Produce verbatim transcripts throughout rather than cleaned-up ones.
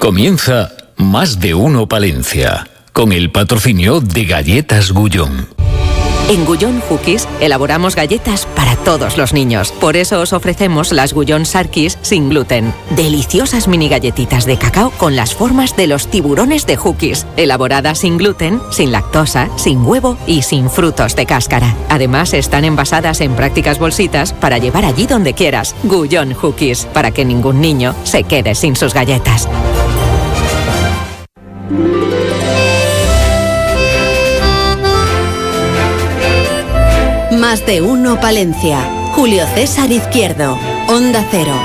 Comienza Más de Uno Palencia, con el patrocinio de Galletas Gullón. En Gullón Cookies elaboramos galletas para todos los niños. Por eso os ofrecemos las Gullón Sarkis sin gluten. Deliciosas mini galletitas de cacao con las formas de los tiburones de Cookies. Elaboradas sin gluten, sin lactosa, sin huevo y sin frutos de cáscara. Además están envasadas en prácticas bolsitas para llevar allí donde quieras. Gullón Cookies, para que ningún niño se quede sin sus galletas. Más de Uno Palencia. Julio César Izquierdo, Onda Cero.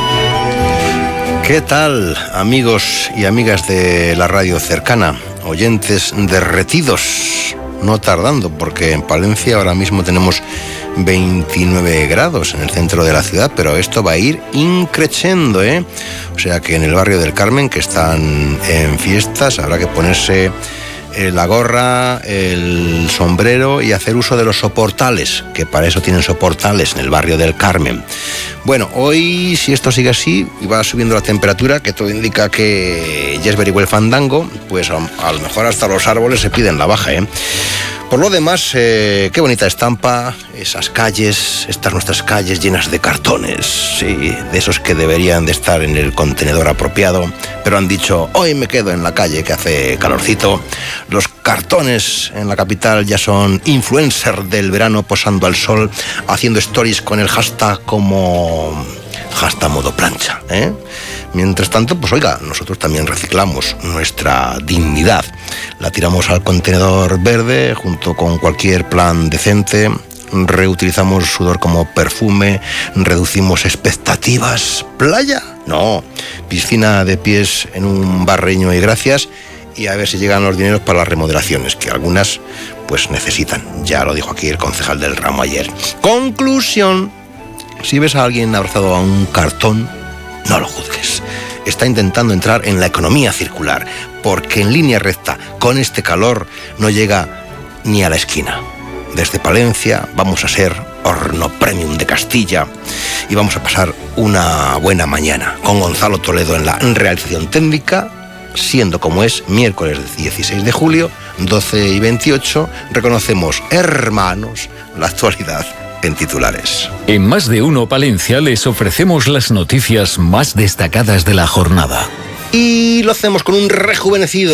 ¿Qué tal, amigos y amigas de la radio cercana? Oyentes derretidos, no tardando, porque en Palencia ahora mismo tenemos veintinueve grados en el centro de la ciudad, pero esto va a ir increciendo, ¿eh? O sea que en el barrio del Carmen, que están en fiestas, habrá que ponerse la gorra, el sombrero y hacer uso de los soportales, que para eso tienen soportales en el barrio del Carmen. Bueno, hoy, si esto sigue así y va subiendo la temperatura, que todo indica que ya es very well fandango, pues a, a lo mejor hasta los árboles se piden la baja, ¿eh? Por lo demás, eh, qué bonita estampa, esas calles, estas nuestras calles llenas de cartones, sí, de esos que deberían de estar en el contenedor apropiado, pero han dicho, hoy me quedo en la calle que hace calorcito. Los cartones en la capital ya son influencers del verano posando al sol, haciendo stories con el hashtag como hashtag modo plancha, ¿eh? Mientras tanto, pues oiga, nosotros también reciclamos nuestra dignidad. La tiramos al contenedor verde junto con cualquier plan decente. Reutilizamos sudor como perfume, reducimos expectativas. ¿Playa? No. Piscina de pies en un barreño y gracias. Y a ver si llegan los dineros para las remodelaciones, que algunas pues necesitan. Ya lo dijo aquí el concejal del ramo ayer. Conclusión: si ves a alguien abrazado a un cartón, no lo juzgues. Está intentando entrar en la economía circular, porque en línea recta, con este calor, no llega ni a la esquina. Desde Palencia vamos a ser horno premium de Castilla y vamos a pasar una buena mañana con Gonzalo Toledo en la realización técnica, siendo como es miércoles dieciséis de julio, doce y veintiocho, reconocemos, hermanos, la actualidad en titulares. En Más de Uno Palencia les ofrecemos las noticias más destacadas de la jornada. Y lo hacemos con un rejuvenecido,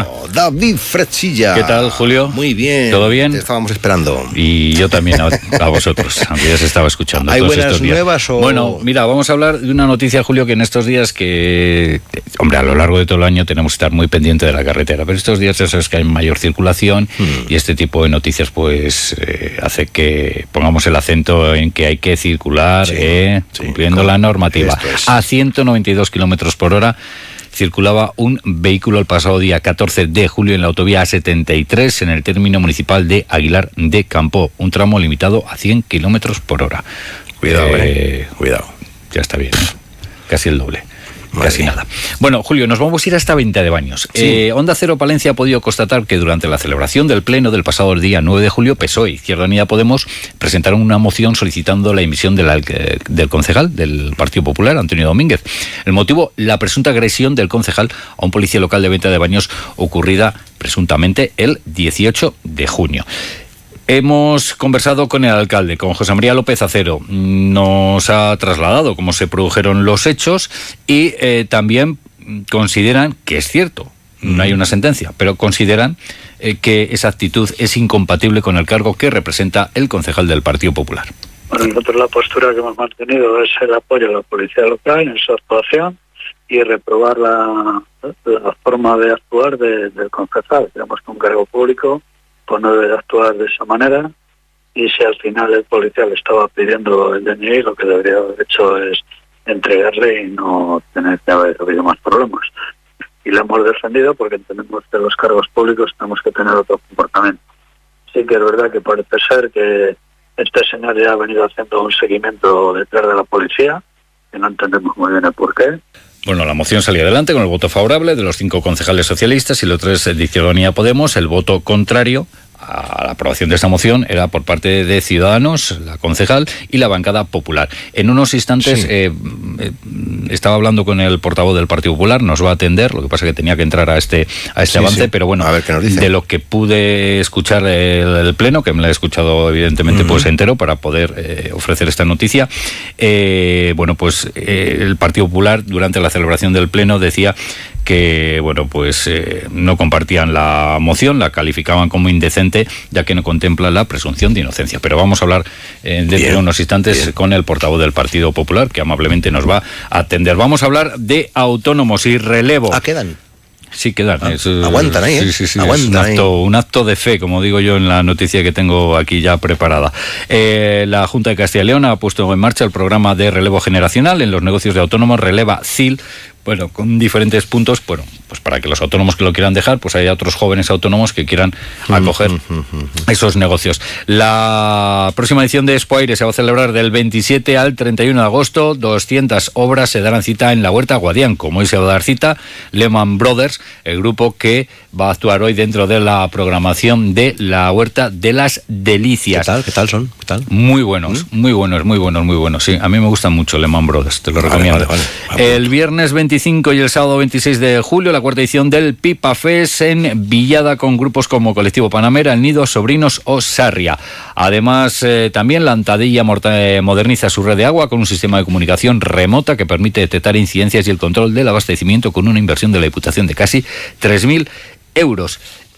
David Frechilla. ¿Qué tal, Julio? Muy bien. ¿Todo bien? Te estábamos esperando. Y yo también a, a vosotros, aunque ya se estaba escuchando. ¿Hay todos buenas estos días. nuevas o...? Bueno, mira, vamos a hablar de una noticia, Julio, que en estos días que... Hombre, a lo largo de todo el año tenemos que estar muy pendiente de la carretera, pero estos días ya sabes que hay mayor circulación hmm. y este tipo de noticias pues eh, hace que pongamos el acento en que hay que circular sí, eh, sí, cumpliendo con... la normativa. Es. A ciento noventa y dos kilómetros por hora circulaba un vehículo el pasado día catorce de julio en la autovía A setenta y tres en el término municipal de Aguilar de Campo, un tramo limitado a cien kilómetros por hora. Cuidado, eh, eh, cuidado. Ya está bien, ¿eh? Casi el doble. Madre Casi mía. nada. Bueno, Julio, nos vamos a ir hasta Venta de Baños. Sí. Eh, Onda Cero Palencia ha podido constatar que durante la celebración del pleno del pasado día nueve de julio, P S O E y Izquierda Unida Podemos presentaron una moción solicitando la emisión de la, del concejal del Partido Popular, Antonio Domínguez. El motivo, la presunta agresión del concejal a un policía local de Venta de Baños ocurrida presuntamente el dieciocho de junio. Hemos conversado con el alcalde, con José María López Acero. Nos ha trasladado cómo se produjeron los hechos y eh, también consideran que es cierto, no hay una sentencia, pero consideran eh, que esa actitud es incompatible con el cargo que representa el concejal del Partido Popular. Bueno, nosotros la postura que hemos mantenido es el apoyo a la policía local en su actuación y reprobar la, la forma de actuar de, del concejal. Creemos que un cargo público pues no debe de actuar de esa manera, y si al final el policía le estaba pidiendo el D N I, lo que debería haber hecho es entregarle y no tener que haber habido más problemas. Y lo hemos defendido porque entendemos que los cargos públicos tenemos que tener otro comportamiento. Sí que es verdad que parece ser que este señor ya ha venido haciendo un seguimiento detrás de la policía, que no entendemos muy bien el porqué. Bueno, la moción salió adelante con el voto favorable de los cinco concejales socialistas y los tres de Izquierda Unida Podemos. El voto contrario a la aprobación de esta moción era por parte de Ciudadanos, la concejal y la bancada popular. En unos instantes sí. eh, eh, estaba hablando con el portavoz del Partido Popular, nos va a atender, lo que pasa es que tenía que entrar a este a este sí, avance, sí. pero bueno, a ver qué nos dice. De lo que pude escuchar el, el pleno, que me lo he escuchado evidentemente uh-huh. pues entero para poder eh, ofrecer esta noticia, eh, bueno, pues eh, el Partido Popular durante la celebración del pleno decía que bueno pues eh, no compartían la moción, la calificaban como indecente, ya que no contempla la presunción de inocencia. Pero vamos a hablar eh, dentro de unos instantes bien. con el portavoz del Partido Popular, que amablemente nos va a atender. Vamos a hablar de autónomos y relevo. Ah, quedan. Sí, quedan. Ah, es, aguantan ahí, ¿eh? Sí, sí, sí. Aguantan es un acto, un acto de fe, como digo yo en la noticia que tengo aquí ya preparada. Eh, la Junta de Castilla y León ha puesto en marcha el programa de relevo generacional en los negocios de autónomos, Releva C I L, bueno, con diferentes puntos, bueno, pues para que los autónomos que lo quieran dejar, pues haya otros jóvenes autónomos que quieran acoger esos negocios. La próxima edición de Expo Aire se va a celebrar del veintisiete al treinta y uno de agosto. doscientas obras se darán cita en la Huerta Guadián. Como hoy se va a dar cita, Lehman Brothers, el grupo que va a actuar hoy dentro de la programación de la Huerta de las Delicias. ¿Qué tal? ¿Qué tal son? ¿Qué tal? Muy buenos, ¿Mm? muy buenos, muy buenos, muy buenos. Sí, a mí me gustan mucho Lehman Brothers, te lo vale, recomiendo. Vale, vale. El viernes veinticinco y el sábado veintiséis de julio, la cuarta edición del Pipa Fest en Villada, con grupos como Colectivo Panamera, El Nido, Sobrinos o Sarria. Además, eh, también la Antadilla moderniza su red de agua con un sistema de comunicación remota que permite detectar incidencias y el control del abastecimiento, con una inversión de la Diputación de casi tres mil euros.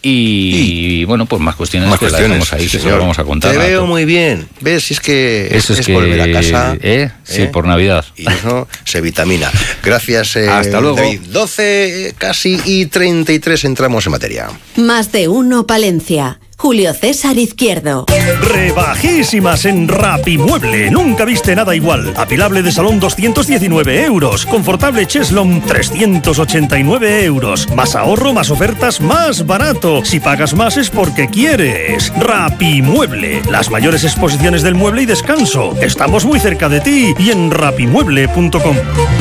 Y, y bueno, pues más cuestiones más que cuestiones, las ahí, sí, que se lo vamos a contar. Te veo muy bien. ¿Ves? Si es que eso es, es que, volver a casa. ¿eh? Sí, ¿eh? por Navidad. Y eso se vitamina. Gracias, eh, Hasta luego. David. doce casi y treinta y tres entramos en materia. Más de uno Palencia. Julio César Izquierdo. Rebajísimas en Rapimueble. Nunca viste nada igual. Apilable de salón doscientos diecinueve euros. Confortable cheslón trescientos ochenta y nueve euros. Más ahorro, más ofertas, más barato. Si pagas más es porque quieres. Rapimueble. Las mayores exposiciones del mueble y descanso. Estamos muy cerca de ti y en rapimueble punto com.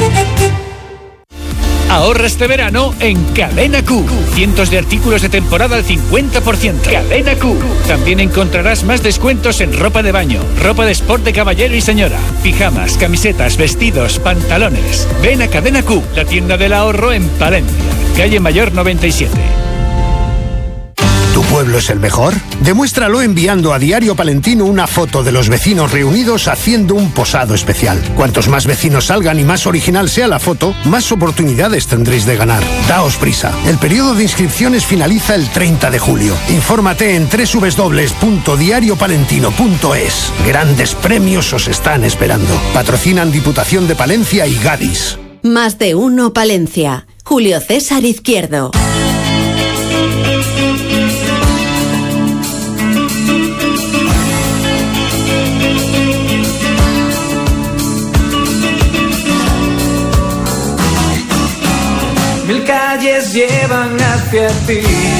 Ahorra este verano en Cadena Q. Cientos de artículos de temporada al cincuenta por ciento. Cadena Q. También encontrarás más descuentos en ropa de baño, ropa de sport de caballero y señora, pijamas, camisetas, vestidos, pantalones. Ven a Cadena Q, la tienda del ahorro en Palencia, calle Mayor noventa y siete. ¿Tu pueblo es el mejor? Demuéstralo enviando a Diario Palentino una foto de los vecinos reunidos haciendo un posado especial. Cuantos más vecinos salgan y más original sea la foto, más oportunidades tendréis de ganar. Daos prisa. El periodo de inscripciones finaliza el treinta de julio. Infórmate en doble u doble u doble u punto diario palentino punto es. Grandes premios os están esperando. Patrocinan Diputación de Palencia y Gadis. Más de uno Palencia. Julio César Izquierdo. Mil calles llevan hacia ti.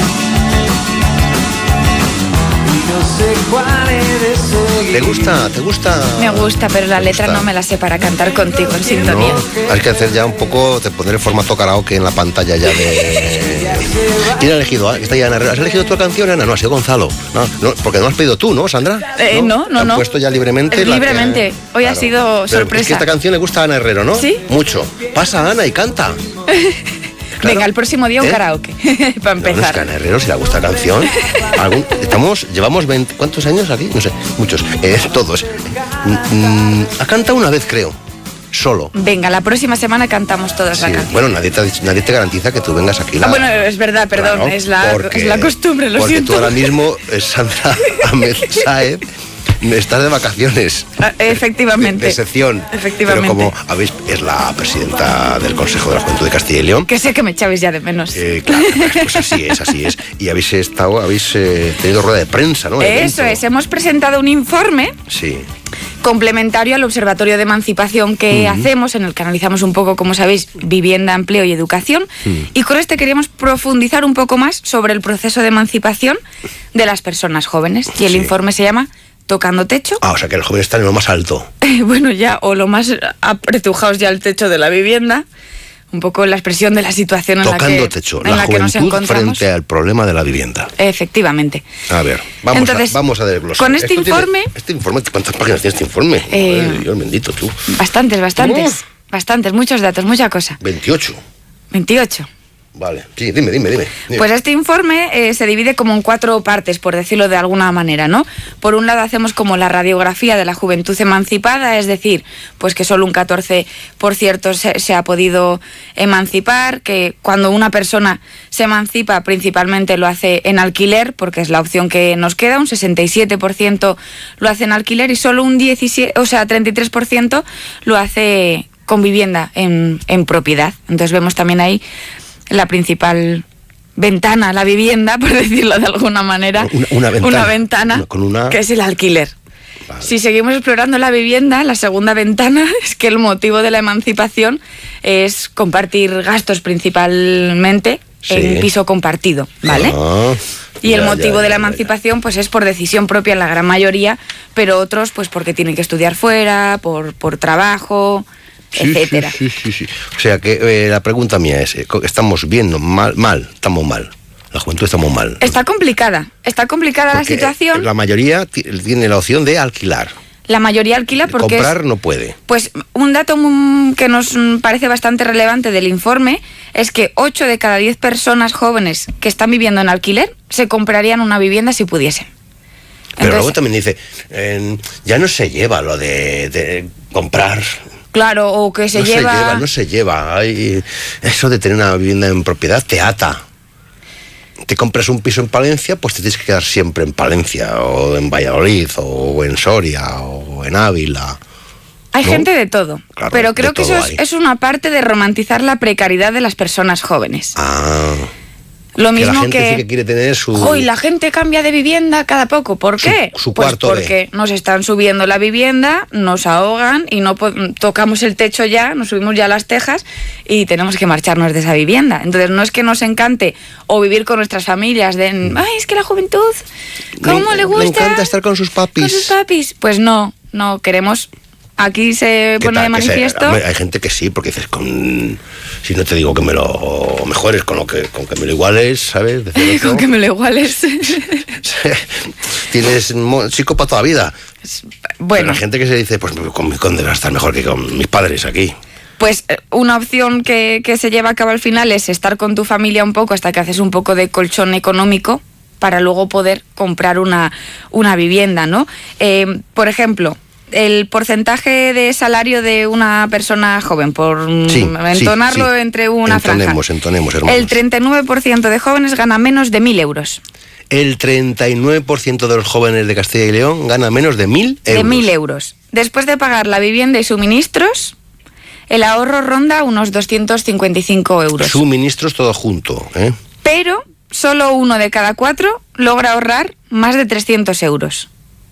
No sé cuál he de seguir. ¿Te gusta? ¿Te gusta? Me gusta, pero la letra no me la sé para cantar contigo en sintonía. No, hay que hacer ya un poco, te pondré el formato karaoke en la pantalla ya de... ¿Quién ha elegido? Está ya Ana Herrera. ¿Has elegido tu canción, Ana? No, ha sido Gonzalo. No, no, porque no has pedido tú, ¿no, Sandra? Eh, no, no, ¿Te no. has puesto ya libremente? Es libremente. Que... Hoy claro. ha sido Pero sorpresa. es que esta canción le gusta a Ana Herrero, ¿no? Sí. Mucho. Pasa, Ana, y canta. Claro. Venga, el próximo día un ¿Eh? karaoke, para empezar. No, no es Ana Herrero, si le gusta la canción. ¿Algún? Estamos, llevamos veinte, ¿cuántos años aquí? No sé, muchos. Eh, todos. Mm, ha cantado una vez, creo. Solo. Venga, la próxima semana cantamos todas sí. la canción. Bueno, nadie te, nadie te garantiza que tú vengas aquí. La... Ah, bueno, es verdad, perdón, claro, es, la, porque, es la costumbre, lo porque siento. Porque tú ahora mismo, Sandra Ahmed Saez, estás de vacaciones. Ah, efectivamente. De, de sección. Efectivamente. Pero como habéis, es la presidenta del Consejo de la Juventud de Castilla y León. Que sé que me echabais ya de menos. Eh, claro, pues así es, así es. Y habéis estado, habéis eh, tenido rueda de prensa, ¿no? Eso es, hemos presentado un informe. Sí. Complementario al Observatorio de Emancipación que uh-huh. hacemos, en el que analizamos un poco, como sabéis, vivienda, empleo y educación. Uh-huh. Y con este queríamos profundizar un poco más sobre el proceso de emancipación de las personas jóvenes. Y el sí. informe se llama Tocando Techo. Ah, o sea que el joven está en lo más alto. Eh, bueno, ya, o lo más apretujados ya al techo de la vivienda. un poco la expresión de la situación en Tocando la que, techo, en la, la que nos juventud encontramos. Frente al problema de la vivienda. Efectivamente. A ver, vamos, Entonces, a, vamos a desglosar. con este Esto informe... Tiene, este informe, ¿cuántas páginas tiene este informe? Eh, Madre Dios bendito, tú. Bastantes, bastantes. Uf. Bastantes, muchos datos, mucha cosa. veintiocho. veintiocho. Vale, sí, dime, dime, dime. dime. Pues este informe eh, se divide como en cuatro partes, por decirlo de alguna manera, ¿no? Por un lado hacemos como la radiografía de la juventud emancipada, es decir, pues que solo un catorce por ciento se, se ha podido emancipar, que cuando una persona se emancipa principalmente lo hace en alquiler, porque es la opción que nos queda, un sesenta y siete por ciento lo hace en alquiler y solo un diecisiete, o sea, treinta y tres por ciento lo hace con vivienda en, en propiedad. Entonces vemos también ahí la principal ventana, la vivienda, por decirlo de alguna manera, una, una ventana, una ventana con una... que es el alquiler. Vale. Si seguimos explorando la vivienda, la segunda ventana es que el motivo de la emancipación es compartir gastos principalmente Sí. en piso compartido, ¿vale? Ah, y el ya, motivo ya, de la ya, emancipación pues es por decisión propia en la gran mayoría, pero otros pues porque tienen que estudiar fuera, por, por trabajo... Sí, etcétera. Sí, sí, sí, sí. O sea que eh, la pregunta mía es, eh, estamos viendo mal, mal, estamos mal. La juventud estamos mal. Está complicada, está complicada Porque la situación. La mayoría tiene la opción de alquilar. La mayoría alquila porque comprar es, no puede. Pues un dato mm, que nos mm, parece bastante relevante del informe es que ocho de cada diez personas jóvenes que están viviendo en alquiler se comprarían una vivienda si pudiesen. Pero Entonces, luego también dice, eh, ya no se lleva lo de, de comprar. Claro, o que se no lleva... se lleva, no se lleva. Ay, eso de tener una vivienda en propiedad te ata. Te compras un piso en Palencia, pues te tienes que quedar siempre en Palencia, o en Valladolid, o en Soria, o en Ávila. Hay ¿no? gente de todo, Claro, pero de creo que todo eso es, hay. es una parte de romantizar la precariedad de las personas jóvenes. Ah, Lo que mismo la gente que... sí que quiere tener su... Hoy la gente cambia de vivienda cada poco. ¿Por Su- qué? su pues cuarto de- porque nos están subiendo la vivienda, nos ahogan y no po- tocamos el techo ya, nos subimos ya las tejas y tenemos que marcharnos de esa vivienda. Entonces no es que nos encante o vivir con nuestras familias de, ay, es que la juventud, ¿cómo Le- le gusta? Le encanta estar con sus papis. Con sus papis. Pues no, no queremos... Aquí se ¿Qué pone de tal? Que se- manifiesto... hombre, hay gente que sí, porque dices, con, si no te digo que me lo mejores, con lo que con que me lo iguales, ¿sabes? Decir con otro, que me lo iguales. tienes mo- chico para toda la vida. Bueno. Pero hay gente que se dice, pues con mi conde va a estar mejor que con mis padres aquí. Pues eh, una opción que, que se lleva a cabo al final es estar con tu familia un poco hasta que haces un poco de colchón económico para luego poder comprar una, una vivienda, ¿no? Eh, por ejemplo, el porcentaje de salario de una persona joven, por Sí, entonarlo sí, sí. entre una entonemos, franja. entonemos, hermanos. El treinta y nueve por ciento de jóvenes gana menos de mil euros. El treinta y nueve por ciento de los jóvenes de Castilla y León gana menos de mil euros. De mil euros. Después de pagar la vivienda y suministros, el ahorro ronda unos doscientos cincuenta y cinco euros. Suministros todo junto, ¿eh? Pero solo uno de cada cuatro logra ahorrar más de trescientos euros.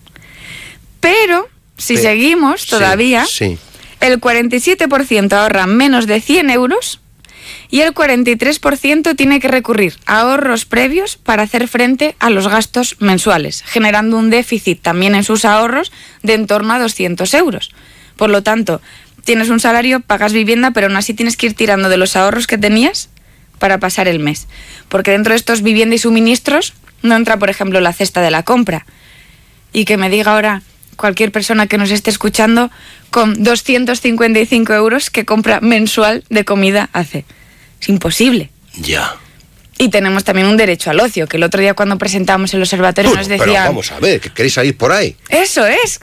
Pero, si Pe- seguimos sí, todavía, sí. el cuarenta y siete por ciento ahorra menos de cien euros y el cuarenta y tres por ciento tiene que recurrir a ahorros previos para hacer frente a los gastos mensuales, generando un déficit también en sus ahorros de en torno a doscientos euros. Por lo tanto, tienes un salario, pagas vivienda, pero aún así tienes que ir tirando de los ahorros que tenías para pasar el mes. Porque dentro de estos vivienda y suministros no entra, por ejemplo, la cesta de la compra. Y que me diga ahora cualquier persona que nos esté escuchando con doscientos cincuenta y cinco euros que compra mensual de comida hace. Es imposible. Ya. Y tenemos también un derecho al ocio, que el otro día cuando presentamos el observatorio Bueno, nos pero decían... vamos a ver, que queréis salir por ahí. Eso es.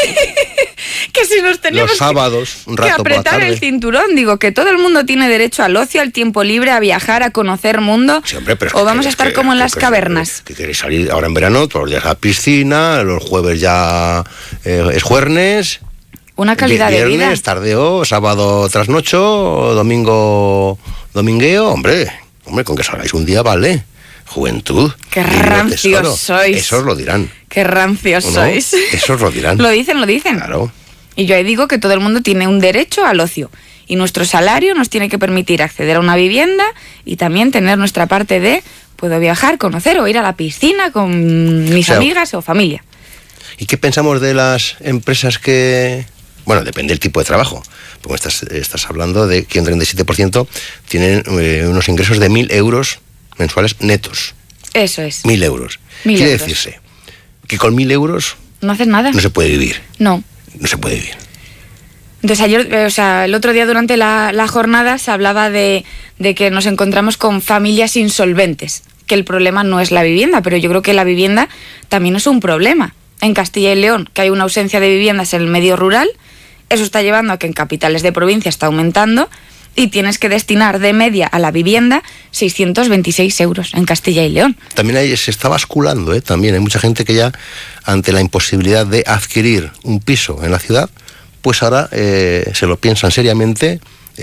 Que si nos tenemos Los sábados, un rato que por la apretar tarde. el cinturón, digo, que todo el mundo tiene derecho al ocio, al tiempo libre, a viajar, a conocer mundo. Sí, hombre, pero es o que- vamos a es estar que- como en que- las que- cavernas. Que queréis salir ahora en verano, todos los días a la piscina, los jueves ya eh, es jueves. Una calidad de vida. Viernes, tardeo, sábado trasnocho, domingo domingueo, hombre, hombre, con que salgáis un día vale. Juventud. Qué dinero, rancios tesoro. sois. Eso os lo dirán. Qué rancios ¿o no? sois. Eso os lo dirán. Lo dicen, lo dicen. Claro. Y yo ahí digo que todo el mundo tiene un derecho al ocio. Y nuestro salario nos tiene que permitir acceder a una vivienda y también tener nuestra parte de puedo viajar, conocer o ir a la piscina con mis O sea, amigas o familia. ¿Y qué pensamos de las empresas que Bueno, depende del tipo de trabajo. Porque estás, estás hablando de que un treinta y siete por ciento tienen eh, unos ingresos de mil euros mensuales netos. Eso es. Mil euros. Mil Quiere euros. decirse que con mil euros No haces nada. no se puede vivir. No. No se puede vivir. Entonces ayer, eh, o sea, el otro día durante la, la jornada se hablaba de, de que nos encontramos con familias insolventes, que el problema no es la vivienda, pero yo creo que la vivienda también es un problema. En Castilla y León, que hay una ausencia de viviendas en el medio rural, eso está llevando a que en capitales de provincia está aumentando y tienes que destinar de media a la vivienda seiscientos veintiséis euros en Castilla y León. También hay, se está basculando, ¿eh? También hay mucha gente que ya, ante la imposibilidad de adquirir un piso en la ciudad, pues ahora eh, se lo piensan seriamente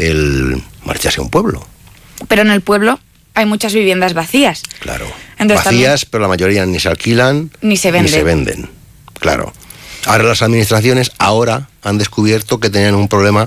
el marcharse a un pueblo. Pero en el pueblo hay muchas viviendas vacías. Claro. Entonces, vacías, también, pero la mayoría ni se alquilan ni se venden. Ni se venden. Claro. Ahora las administraciones ahora han descubierto que tenían un problema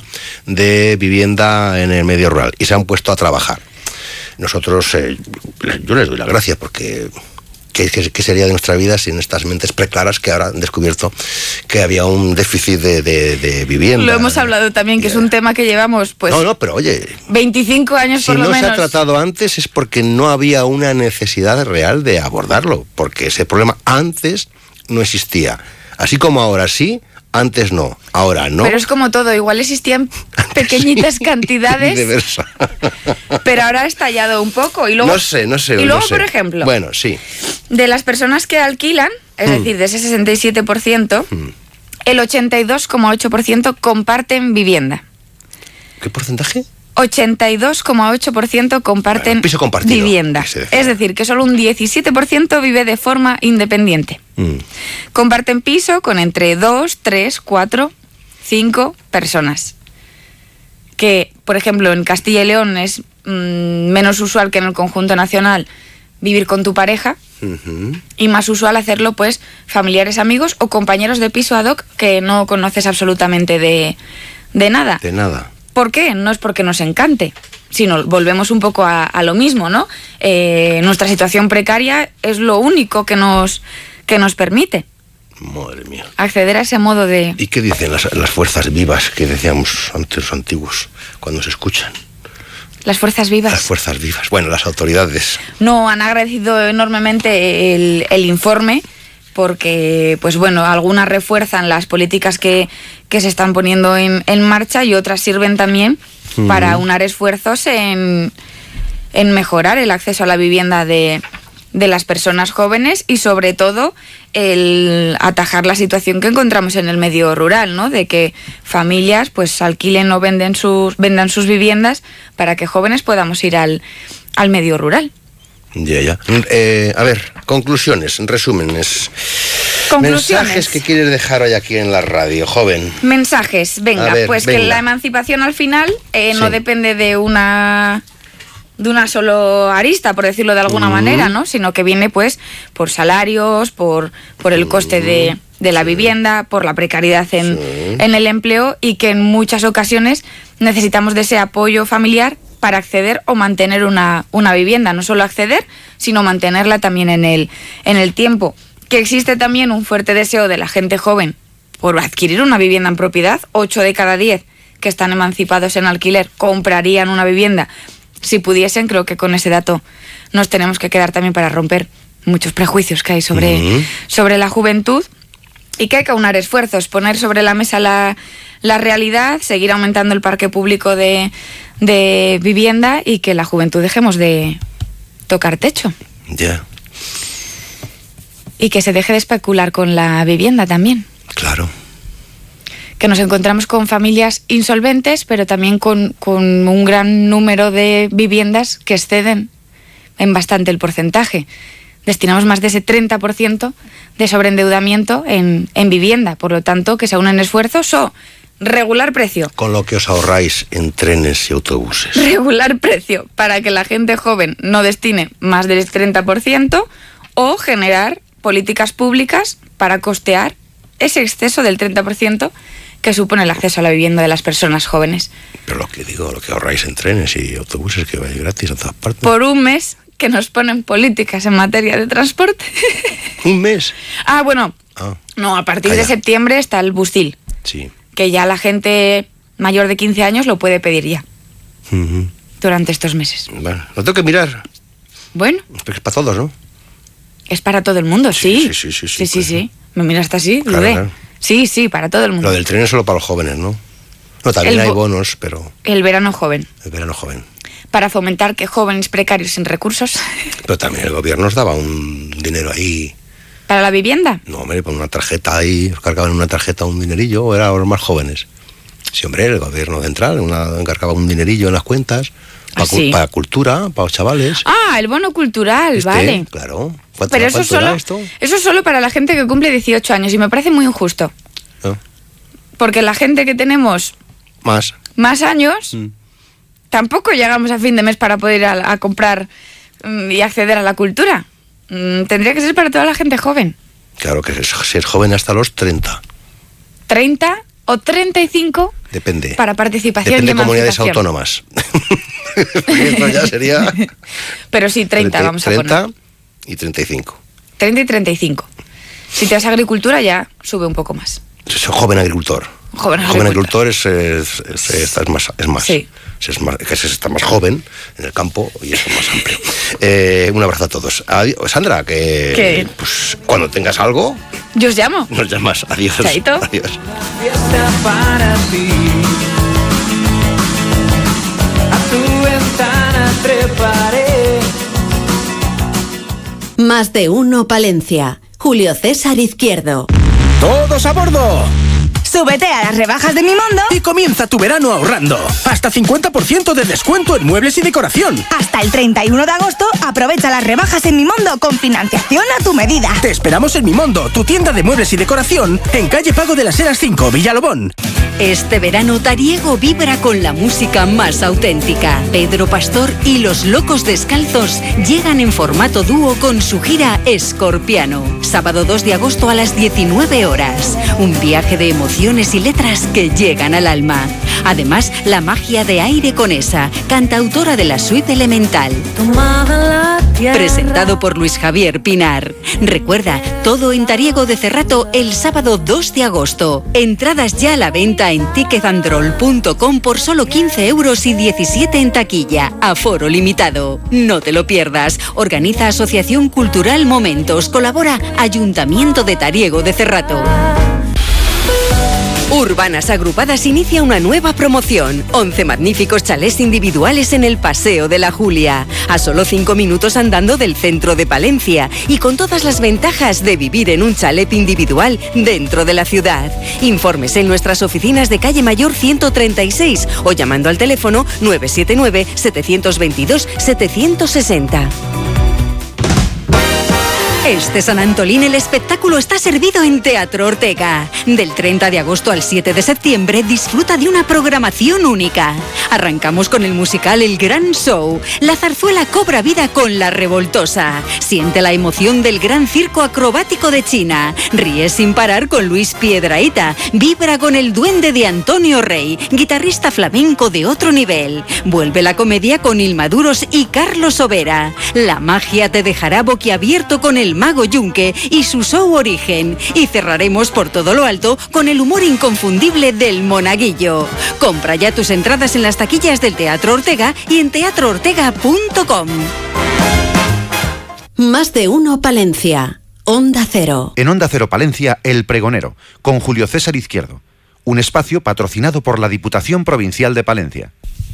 de vivienda en el medio rural y se han puesto a trabajar. Nosotros, eh, yo les doy las gracias porque ¿qué, qué, qué sería de nuestra vida sin estas mentes preclaras que ahora han descubierto que había un déficit de, de, de vivienda? Lo hemos hablado también, que es un tema que llevamos pues no, no, pero oye, veinticinco años si por lo no menos. se ha tratado antes es porque no había una necesidad real de abordarlo, porque ese problema antes no existía. Así como ahora sí, antes no, ahora no. Pero es como todo, igual existían pequeñitas sí, cantidades, diversa. Pero ahora ha estallado un poco. Y luego, no sé, no sé. Y luego, no sé. por ejemplo, bueno, sí. de las personas que alquilan, es mm. decir, de ese sesenta y siete por ciento, mm. el ochenta y dos coma ocho por ciento comparten vivienda. ¿Qué porcentaje? ochenta y dos coma ocho por ciento comparten bueno, piso compartido, vivienda. Es decir, que solo un diecisiete por ciento vive de forma independiente. Mm. Comparten piso con entre dos, tres, cuatro, cinco personas. Que, por ejemplo, en Castilla y León es mmm, menos usual que en el conjunto nacional vivir con tu pareja, uh-huh. y más usual hacerlo, pues, familiares, amigos o compañeros de piso ad hoc que no conoces absolutamente de, de nada. De nada. ¿Por qué? No es porque nos encante, sino volvemos un poco a, a lo mismo, ¿no? Eh, nuestra situación precaria es lo único que nos, que nos permite. Madre mía. Acceder a ese modo de... ¿Y qué dicen las, las fuerzas vivas que decíamos antes los antiguos, cuando se escuchan? Las fuerzas vivas. Las fuerzas vivas, bueno, las autoridades. No, han agradecido enormemente el, el informe, porque, pues bueno, algunas refuerzan las políticas que, que se están poniendo en, en marcha y otras sirven también uh-huh. para unar esfuerzos en, en mejorar el acceso a la vivienda de, de las personas jóvenes y sobre todo el atajar la situación que encontramos en el medio rural, ¿no? De que familias pues alquilen o venden sus, vendan sus viviendas para que jóvenes podamos ir al, al medio rural. Ya, ya. Eh, a ver, conclusiones, resúmenes. Conclusiones. Mensajes que quieres dejar hoy aquí en la radio, joven. Mensajes, venga, ver, pues venga. Que la emancipación al final eh, no sí. depende de una de una solo arista, por decirlo de alguna uh-huh. manera, ¿no? Sino que viene pues por salarios, por, por el coste uh-huh. de, de la sí. vivienda, por la precariedad en, sí. en el empleo y que en muchas ocasiones necesitamos de ese apoyo familiar para acceder o mantener una, una vivienda, no solo acceder, sino mantenerla también en el, en el tiempo. Que existe también un fuerte deseo de la gente joven por adquirir una vivienda en propiedad. ocho de cada diez que están emancipados en alquiler comprarían una vivienda si pudiesen. Creo que con ese dato nos tenemos que quedar también para romper muchos prejuicios que hay sobre, uh-huh. sobre la juventud. Y que hay que aunar esfuerzos, poner sobre la mesa la, la realidad, seguir aumentando el parque público de, de vivienda y que la juventud dejemos de tocar techo. Ya. Yeah. Y que se deje de especular con la vivienda también. Claro. Que nos encontramos con familias insolventes, pero también con, con un gran número de viviendas que exceden en bastante el porcentaje. Destinamos más de ese treinta por ciento de sobreendeudamiento en, en vivienda. Por lo tanto, que se unen esfuerzos o regular precio. Con lo que os ahorráis en trenes y autobuses. Regular precio para que la gente joven no destine más del treinta por ciento o generar políticas públicas para costear ese exceso del treinta por ciento que supone el acceso a la vivienda de las personas jóvenes. Pero lo que digo, lo que ahorráis en trenes y autobuses que vais gratis a todas partes. Por un mes que nos ponen políticas en materia de transporte. ¿Un mes? Ah, bueno, ah. no, a partir ah, de septiembre está el Bustil. Sí. que ya la gente mayor de quince años lo puede pedir ya. Uh-huh. Durante estos meses. Bueno, lo tengo que mirar. Bueno. Porque es para todos, ¿no? Es para todo el mundo, sí. Sí, sí, sí. Sí, sí, sí, pues, sí. Me miraste así, claro, dudé. Claro. Sí, sí, para todo el mundo. Lo del tren es solo para los jóvenes, ¿no? No, también hay bonos, pero... El verano joven. El verano joven. Para fomentar que jóvenes precarios sin recursos... Pero también el gobierno os daba un dinero ahí... ¿Para la vivienda? No, hombre, por una tarjeta ahí, os cargaban en una tarjeta un dinerillo, o era los más jóvenes. Sí, hombre, el gobierno central una, encargaba un dinerillo en las cuentas, para, ¿sí? Para cultura, para los chavales. Ah, el bono cultural, este, vale. Claro. Pero eso solo, esto? eso solo para la gente que cumple dieciocho años y me parece muy injusto. ¿No? Porque la gente que tenemos... Más. Más años, mm. tampoco llegamos a fin de mes para poder ir a, a comprar mm, y acceder a la cultura. Mm, tendría que ser para toda la gente joven. Claro que es, si es joven hasta los treinta. ¿treinta o treinta y cinco? Depende. Para participación Depende y de comunidades autónomas. Esto ya sería... Pero sí, treinta, treinta vamos a poner. treinta y treinta y cinco. treinta y treinta y cinco. Si te vas a agricultura ya sube un poco más. Soy joven agricultor. Joven agricultor, joven agricultor es, es, es, es, es más, es más, sí. es más, que se está más joven en el campo y es más amplio. Eh, un abrazo a todos. Adiós, Sandra, que ¿Qué? Pues, cuando tengas algo, yo os llamo. Nos llamas. Adiós. Chaito. Adiós. Fiesta para ti. A tu ventana treparé. Más de uno Palencia. Julio César Izquierdo. ¡Todos a bordo! Súbete a las rebajas de Mimondo y comienza tu verano ahorrando. Hasta cincuenta por ciento de descuento en muebles y decoración. Hasta el treinta y uno de agosto aprovecha las rebajas en Mimondo con financiación a tu medida. Te esperamos en Mimondo, tu tienda de muebles y decoración, en calle Pago de las Heras cinco, Villalobón. Este verano Tariego vibra con la música más auténtica. Pedro Pastor y Los Locos Descalzos llegan en formato dúo con su gira Escorpiano. Sábado dos de agosto a las diecinueve horas. Un viaje de emociones y letras que llegan al alma. Además, la magia de Aire Conesa, cantautora de la suite Elemental. Presentado por Luis Javier Pinar. Recuerda, todo en Tariego de Cerrato el sábado dos de agosto. Entradas ya a la venta en ticketandroll punto com por solo quince euros y diecisiete en taquilla. Aforo limitado. No te lo pierdas. Organiza Asociación Cultural Momentos. Colabora Ayuntamiento de Tariego de Cerrato. Urbanas Agrupadas inicia una nueva promoción. once magníficos chalés individuales en el Paseo de la Julia. A solo cinco minutos andando del centro de Palencia. Y con todas las ventajas de vivir en un chalet individual dentro de la ciudad. Informes en nuestras oficinas de Calle Mayor ciento treinta y seis o llamando al teléfono nueve siete nueve, siete dos dos, siete seis cero. Este San Antolín el espectáculo está servido en Teatro Ortega. Del treinta de agosto al siete de septiembre disfruta de una programación única. Arrancamos con el musical El Gran Show. La zarzuela cobra vida con La Revoltosa. Siente la emoción del gran circo acrobático de China. Ríe sin parar con Luis Piedrahita. Vibra con el duende de Antonio Rey, guitarrista flamenco de otro nivel. Vuelve la comedia con Ilmaduros y Carlos Sobera. La magia te dejará boquiabierto con el Mago Yunque y su show Origen. Y cerraremos por todo lo alto con el humor inconfundible del Monaguillo. Compra ya tus entradas en las taquillas del Teatro Ortega y en teatro ortega punto com. Más de uno Palencia. Onda Cero. En Onda Cero Palencia, El Pregonero, con Julio César Izquierdo. Un espacio patrocinado por la Diputación Provincial de Palencia.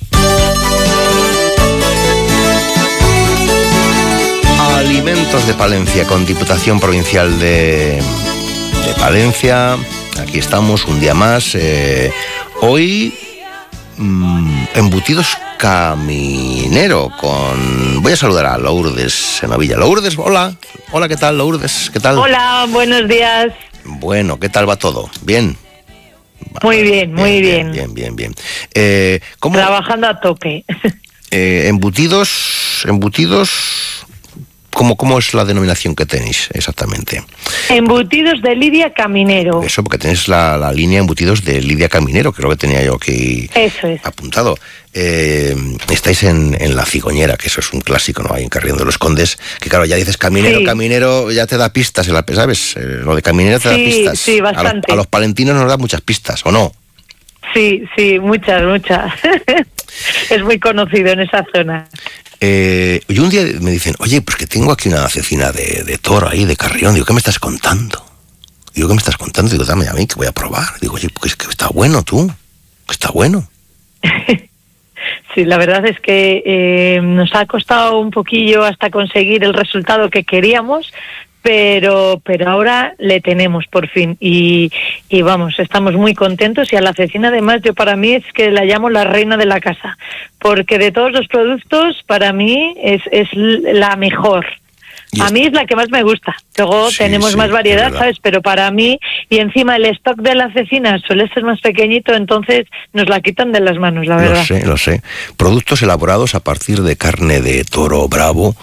Alimentos de Palencia, con Diputación Provincial de, de Palencia. Aquí estamos un día más. Eh, hoy, mmm, embutidos caminero. Con voy a saludar a Lourdes Enovilla. Lourdes, hola. Hola, ¿qué tal, Lourdes? ¿Qué tal? Hola, buenos días. Bueno, ¿qué tal va todo? ¿Bien? Muy bien, muy bien. Bien, bien, bien, bien. Eh, ¿cómo? Trabajando a tope. Eh, embutidos, embutidos... ¿Cómo, ¿Cómo es la denominación que tenéis exactamente? Embutidos de Lidia Caminero. Eso, porque tenéis la, la línea embutidos de Lidia Caminero, que es lo que tenía yo aquí eso es. apuntado. Eh, estáis en, en La Cigoñera, que eso es un clásico, ¿no? Ahí en Carrión de los Condes, que claro, ya dices caminero, sí. Caminero, ya te da pistas, ¿sabes? Eh, lo de caminero te sí, da pistas. Sí, bastante. A los, a los palentinos nos da muchas pistas, ¿o no? Sí, sí, muchas, muchas. Es muy conocido en esa zona. Eh, y un día me dicen, oye, pues que tengo aquí una cecina de, de toro ahí, de Carrión. Digo, ¿qué me estás contando? Digo, ¿qué me estás contando? Digo, dame a mí, que voy a probar. Digo, oye, pues que está bueno tú, que está bueno. Sí, la verdad es que eh, nos ha costado un poquillo hasta conseguir el resultado que queríamos, pero pero ahora le tenemos por fin y, y vamos, estamos muy contentos. Y a la cecina además yo para mí es que la llamo la reina de la casa, porque de todos los productos para mí es, es la mejor. A mí es la que más me gusta. Luego sí, tenemos sí, más variedad, ¿sabes? Pero para mí, y encima el stock de la cecina suele ser más pequeñito, entonces nos la quitan de las manos, la verdad. Lo sé, lo sé. Productos elaborados a partir de carne de toro bravo,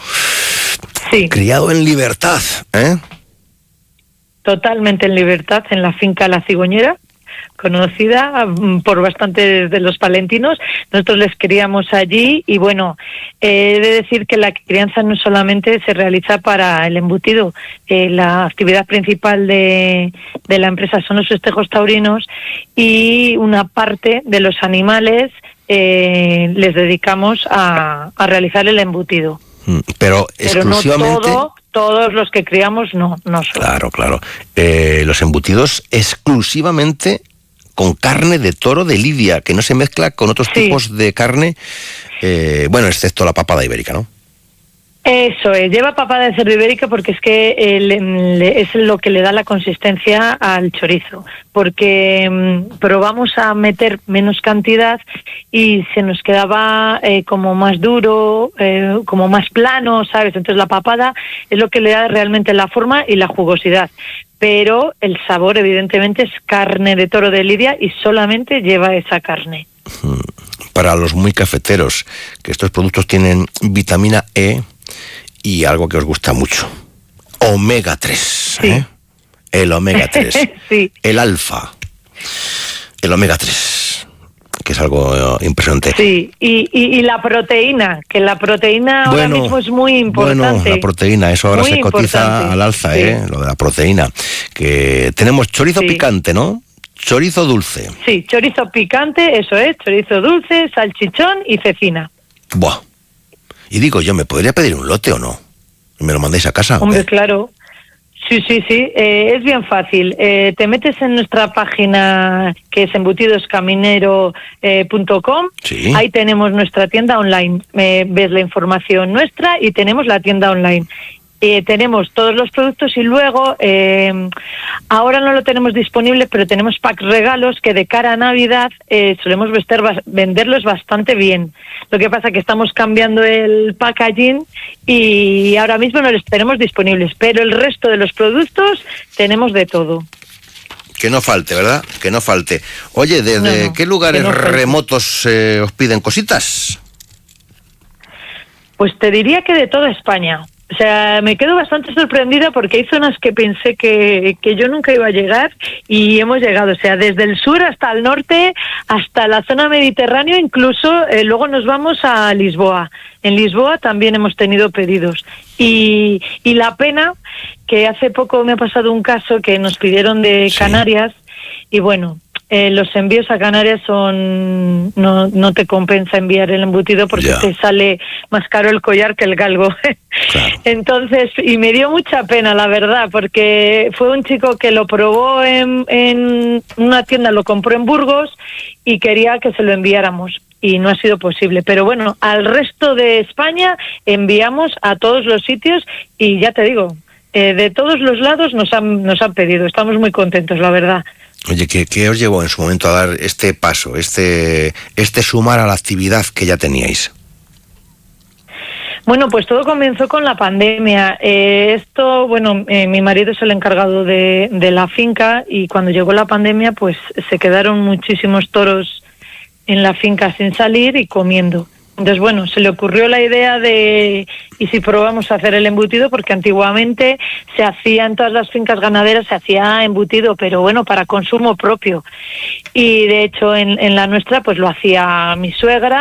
sí, criado en libertad, ¿eh? Totalmente en libertad, en la finca La Cigoñera, conocida por bastantes de los palentinos. Nosotros les criamos allí y bueno, eh, he de decir que la crianza no solamente se realiza para el embutido, eh, la actividad principal de, de la empresa son los festejos taurinos y una parte de los animales eh, les dedicamos a, a realizar el embutido. Pero exclusivamente... Pero no todo, todos los que criamos no, no son. Claro, claro. Eh, los embutidos exclusivamente con carne de toro de lidia, que no se mezcla con otros sí. tipos de carne, eh, bueno, excepto la papada ibérica, ¿no? Eso es, lleva papada de cerdo ibérica porque es que el, el, es lo que le da la consistencia al chorizo, porque um, probamos a meter menos cantidad y se nos quedaba eh, como más duro, eh, como más plano, ¿sabes? Entonces la papada es lo que le da realmente la forma y la jugosidad. Pero el sabor evidentemente es carne de toro de lidia y solamente lleva esa carne. Para los muy cafeteros, que estos productos tienen vitamina E y algo que os gusta mucho, omega tres, sí. ¿eh? El omega tres, sí. El alfa, el omega tres, que es algo impresionante. Sí, y, y, y la proteína, que la proteína ahora bueno, mismo es muy importante. Bueno, la proteína, eso ahora muy se cotiza importante. Al alza, sí. ¿eh? Lo de la proteína. Que tenemos chorizo sí. picante, ¿no? Chorizo dulce. Sí, chorizo picante, eso es, chorizo dulce, salchichón y cecina. Buah. Y digo yo, ¿me podría pedir un lote o no? ¿Me lo mandáis a casa? Hombre, claro. Sí, sí, sí, eh, es bien fácil. Eh, te metes en nuestra página que es embutidos caminero punto com, eh, sí. Ahí tenemos nuestra tienda online. Eh, ves la información nuestra y tenemos la tienda online. Eh, tenemos todos los productos y luego, eh, ahora no lo tenemos disponible, pero tenemos pack regalos que de cara a Navidad eh, solemos vester, venderlos bastante bien. Lo que pasa que estamos cambiando el packaging y ahora mismo no los tenemos disponibles, pero el resto de los productos tenemos de todo. Que no falte, ¿verdad? Que no falte. Oye, ¿desde no, no, qué lugares no remotos eh, os piden cositas? Pues te diría que de toda España. O sea, me quedo bastante sorprendida porque hay zonas que pensé que, que yo nunca iba a llegar y hemos llegado. O sea, desde el sur hasta el norte, hasta la zona mediterránea, incluso eh, luego nos vamos a Lisboa. En Lisboa también hemos tenido pedidos. Y, y la pena que hace poco me ha pasado un caso que nos pidieron de Canarias y bueno... Eh, los envíos a Canarias son no no te compensa enviar el embutido porque yeah. te sale más caro el collar que el galgo. Claro. Entonces, y me dio mucha pena, la verdad, porque fue un chico que lo probó en, en una tienda, lo compró en Burgos y quería que se lo enviáramos. Y no ha sido posible. Pero bueno, al resto de España enviamos a todos los sitios y ya te digo, eh, de todos los lados nos han, nos han pedido. Estamos muy contentos, la verdad. Oye, ¿qué, ¿qué os llevó en su momento a dar este paso, este, este sumar a la actividad que ya teníais? Bueno, pues todo comenzó con la pandemia. Eh, esto, bueno, eh, mi marido es el encargado de, de la finca y cuando llegó la pandemia, pues se quedaron muchísimos toros en la finca sin salir y comiendo. Entonces, bueno, se le ocurrió la idea de, ¿y si probamos a hacer el embutido? Porque antiguamente se hacía en todas las fincas ganaderas, se hacía embutido, pero bueno, para consumo propio. Y de hecho, en, en la nuestra, pues lo hacía mi suegra,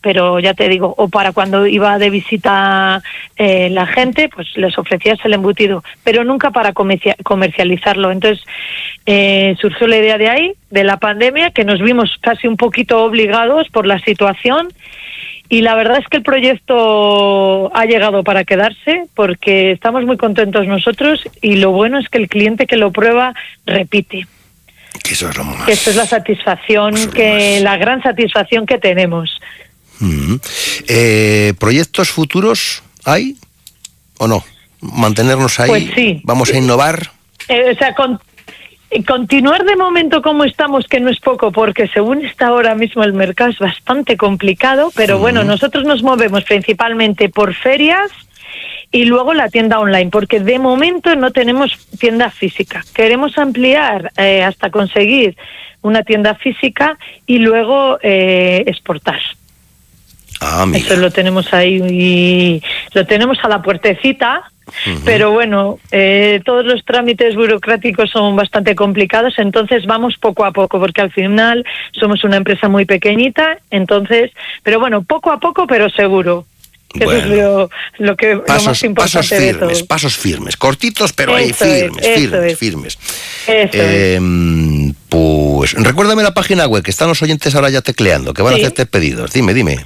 pero ya te digo, o para cuando iba de visita eh, la gente, pues les ofrecías el embutido, pero nunca para comercia- comercializarlo. Entonces eh, surgió la idea de ahí, de la pandemia, que nos vimos casi un poquito obligados por la situación. Y la verdad es que el proyecto ha llegado para quedarse, porque estamos muy contentos nosotros, y lo bueno es que el cliente que lo prueba repite. Que eso es lo más. Que eso es la satisfacción, es que la gran satisfacción que tenemos. Mm. Eh, ¿Proyectos futuros hay o no? ¿Mantenernos ahí? Pues sí. ¿Vamos a innovar? Eh, o sea, con, continuar de momento como estamos, que no es poco, porque según está ahora mismo el mercado es bastante complicado, pero mm. bueno, nosotros nos movemos principalmente por ferias y luego la tienda online, porque de momento no tenemos tienda física. Queremos ampliar eh, hasta conseguir una tienda física y luego eh, exportar. Ah, mira. Eso lo tenemos ahí y lo tenemos a la puertecita. Uh-huh. Pero bueno, eh, todos los trámites burocráticos son bastante complicados, entonces vamos poco a poco, porque al final somos una empresa muy pequeñita, entonces, pero bueno, poco a poco, pero seguro. Que bueno, eso es lo, lo, que, pasos, lo más importante pasos firmes, de todo. Pasos firmes, cortitos, pero ahí eso firmes, es, firmes, es. firmes. Eso eh, es. Pues recuérdame la página web, que están los oyentes ahora ya tecleando, que van sí. a hacerte pedidos. Dime, dime.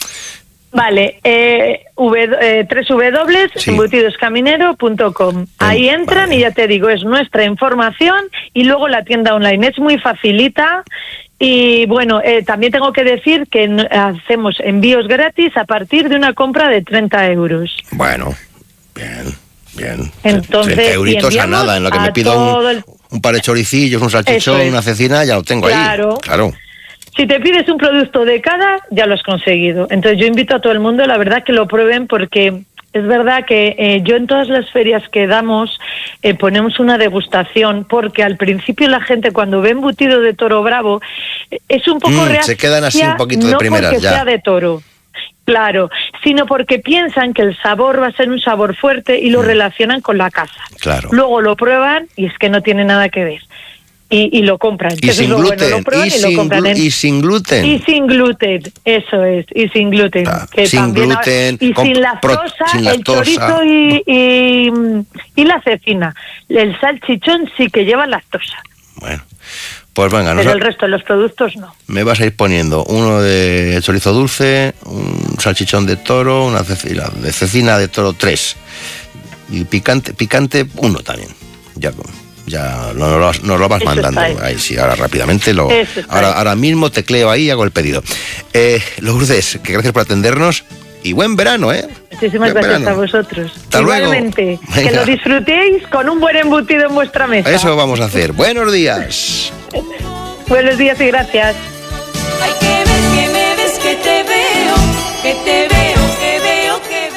Vale, eh, w, eh, w w w punto embutidos caminero punto com. Ahí entran vale. Y ya te digo, es nuestra información y luego la tienda online. Es muy facilita y bueno, eh, también tengo que decir que n- hacemos envíos gratis a partir de una compra de treinta euros. Bueno, bien, bien. Entonces, treinta euritos a nada, en lo que me pido un, el... un par de choricillos, un salchichón, es. una cecina, ya lo tengo claro. ahí. Claro. Si te pides un producto de cada, ya lo has conseguido. Entonces yo invito a todo el mundo, la verdad, que lo prueben, porque es verdad que eh, yo en todas las ferias que damos eh, ponemos una degustación, porque al principio la gente cuando ve embutido de toro bravo eh, es un poco mm, reacia, se quedan así un poquito de no primeras porque ya. sea de toro. Claro, sino porque piensan que el sabor va a ser un sabor fuerte y lo mm. relacionan con la caza. Claro. Luego lo prueban y es que no tiene nada que ver. Y, y lo compran. Y sin, lo gluten, bueno, lo prueban y, y, sin lo compran glu- en... y sin gluten. Y sin gluten, eso es, y sin gluten. Ah, que sin también gluten. Ha... Y con sin lactosa, pro... sin el lactosa. chorizo y, y, y la cecina. El salchichón sí que lleva lactosa. Bueno, pues venga. Pero no el resto de los productos no. Me vas a ir poniendo uno de chorizo dulce, un salchichón de toro, una cecina de cecina de toro tres. Y picante, picante uno también. Ya con... Ya nos lo, nos lo vas Eso mandando. Ahí. ahí sí, ahora rápidamente lo. Ahora, ahora mismo tecleo ahí y hago el pedido. Eh, Lourdes, que gracias por atendernos y buen verano, ¿eh? Muchísimas buen gracias verano. a vosotros. Hasta Igualmente, luego. que lo disfrutéis con un buen embutido en vuestra mesa. Eso vamos a hacer. Buenos días. Buenos días y gracias. Hay que ver que me ves, que te veo, que te veo, que veo, que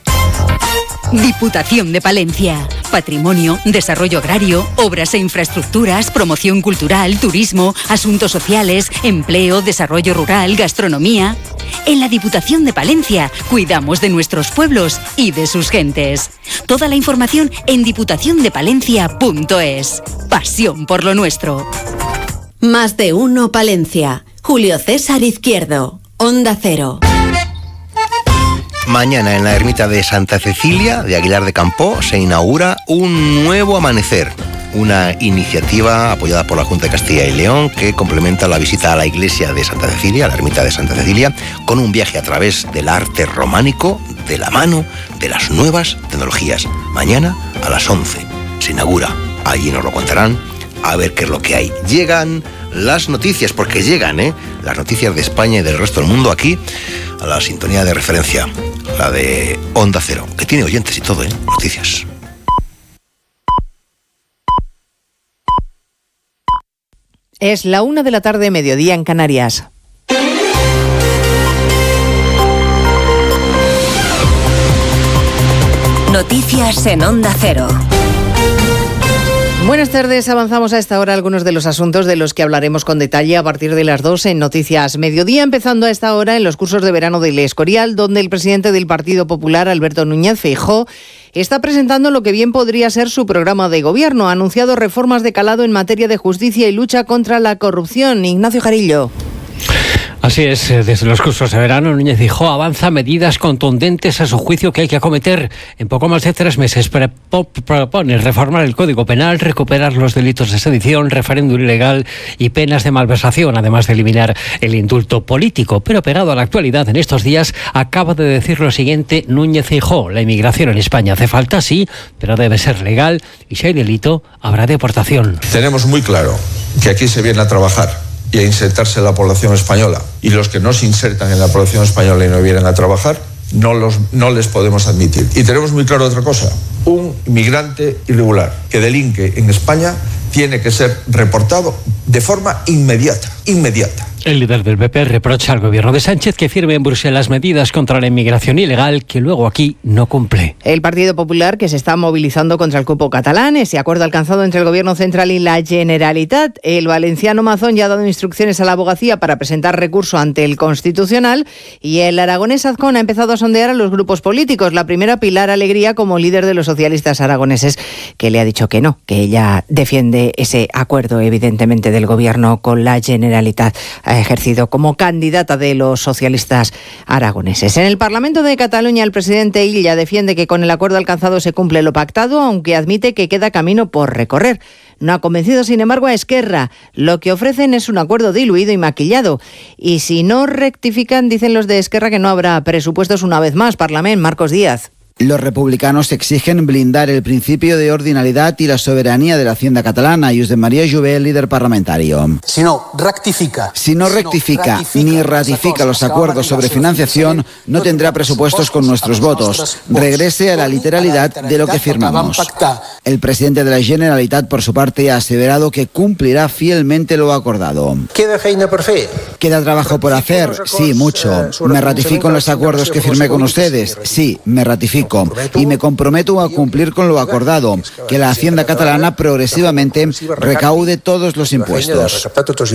veo. Diputación de Palencia. Patrimonio, desarrollo agrario, obras e infraestructuras, promoción cultural, turismo, asuntos sociales, empleo, desarrollo rural, gastronomía. En la Diputación de Palencia cuidamos de nuestros pueblos y de sus gentes. Toda la información en diputación de palencia punto es. Pasión por lo nuestro. Más de uno Palencia. Julio César Izquierdo. Onda Cero. Mañana en la ermita de Santa Cecilia de Aguilar de Campoo se inaugura un nuevo amanecer, una iniciativa apoyada por la Junta de Castilla y León que complementa la visita a la iglesia de Santa Cecilia, a la ermita de Santa Cecilia, con un viaje a través del arte románico de la mano de las nuevas tecnologías. Mañana a las once se inaugura, allí nos lo contarán, a ver qué es lo que hay. Llegan las noticias, porque llegan, ¿eh? Las noticias de España y del resto del mundo aquí a la sintonía de referencia, la de Onda Cero, que tiene oyentes y todo, ¿eh? Noticias. Es la una de la tarde, mediodía en Canarias. Noticias en Onda Cero. Buenas tardes, avanzamos a esta hora algunos de los asuntos de los que hablaremos con detalle a partir de las dos en Noticias Mediodía, empezando a esta hora en los cursos de verano del Escorial, donde el presidente del Partido Popular, Alberto Núñez Feijóo, está presentando lo que bien podría ser su programa de gobierno. Ha anunciado reformas de calado en materia de justicia y lucha contra la corrupción. Ignacio Jarillo. Así es, desde los cursos de verano, Núñez Feijóo avanza medidas contundentes a su juicio que hay que acometer. En poco más de tres meses propone reformar el Código Penal, recuperar los delitos de sedición, referéndum ilegal y penas de malversación, además de eliminar el indulto político. Pero pegado a la actualidad, en estos días acaba de decir lo siguiente Núñez Feijóo: la inmigración en España hace falta, sí, pero debe ser legal y si hay delito, habrá deportación. Tenemos muy claro que aquí se viene a trabajar y a insertarse en la población española, y los que no se insertan en la población española y no vienen a trabajar, no, los, no les podemos admitir. Y tenemos muy claro otra cosa: un inmigrante irregular que delinque en España tiene que ser reportado de forma inmediata, inmediata. El líder del P P reprocha al gobierno de Sánchez que firme en Bruselas medidas contra la inmigración ilegal que luego aquí no cumple. El Partido Popular, que se está movilizando contra el cupo catalán, ese acuerdo alcanzado entre el gobierno central y la Generalitat. El valenciano Mazón ya ha dado instrucciones a la abogacía para presentar recurso ante el Constitucional, y el aragonés Azcón ha empezado a sondear a los grupos políticos. La primera, Pilar Alegría, como líder de los socialistas aragoneses, que le ha dicho que no, que ella defiende ese acuerdo, evidentemente, del gobierno con la Generalitat. Ha ejercido como candidata de los socialistas aragoneses. En el Parlamento de Cataluña, el presidente Illa defiende que con el acuerdo alcanzado se cumple lo pactado, aunque admite que queda camino por recorrer. No ha convencido, sin embargo, a Esquerra. Lo que ofrecen es un acuerdo diluido y maquillado. Y si no rectifican, dicen los de Esquerra que no habrá presupuestos una vez más. Parlamento, Marcos Díaz. Los republicanos exigen blindar el principio de ordinalidad y la soberanía de la Hacienda catalana. Josep María Jové, líder parlamentario. Si no rectifica, si no rectifica ni ratifica los acuerdos sobre financiación, no tendrá presupuestos con nuestros votos. Regrese a la literalidad de lo que firmamos. El presidente de la Generalitat, por su parte, ha aseverado que cumplirá fielmente lo acordado. ¿Queda feina por fe? ¿Queda trabajo por hacer? Sí, mucho. ¿Me ratifico en los acuerdos que firmé con ustedes? Sí, me ratifico. Y me comprometo a cumplir con lo acordado, que la Hacienda catalana progresivamente recaude todos los impuestos.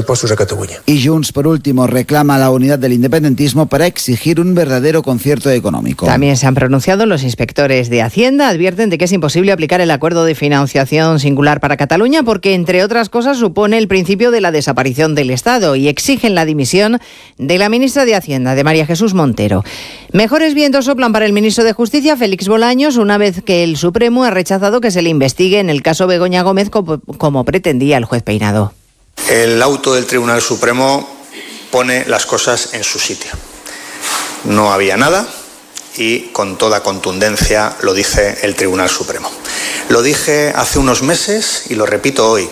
Y Junts, por último, reclama la unidad del independentismo para exigir un verdadero concierto económico. También se han pronunciado los inspectores de Hacienda. Advierten de que es imposible aplicar el acuerdo de financiación singular para Cataluña porque, entre otras cosas, supone el principio de la desaparición del Estado, y exigen la dimisión de la ministra de Hacienda, de María Jesús Montero. Mejores vientos soplan para el ministro de Justicia, Félix Bolaños, una vez que el Supremo ha rechazado que se le investigue en el caso Begoña Gómez como, como pretendía el juez Peinado. El auto del Tribunal Supremo pone las cosas en su sitio. No había nada y con toda contundencia lo dice el Tribunal Supremo. Lo dije hace unos meses y lo repito hoy.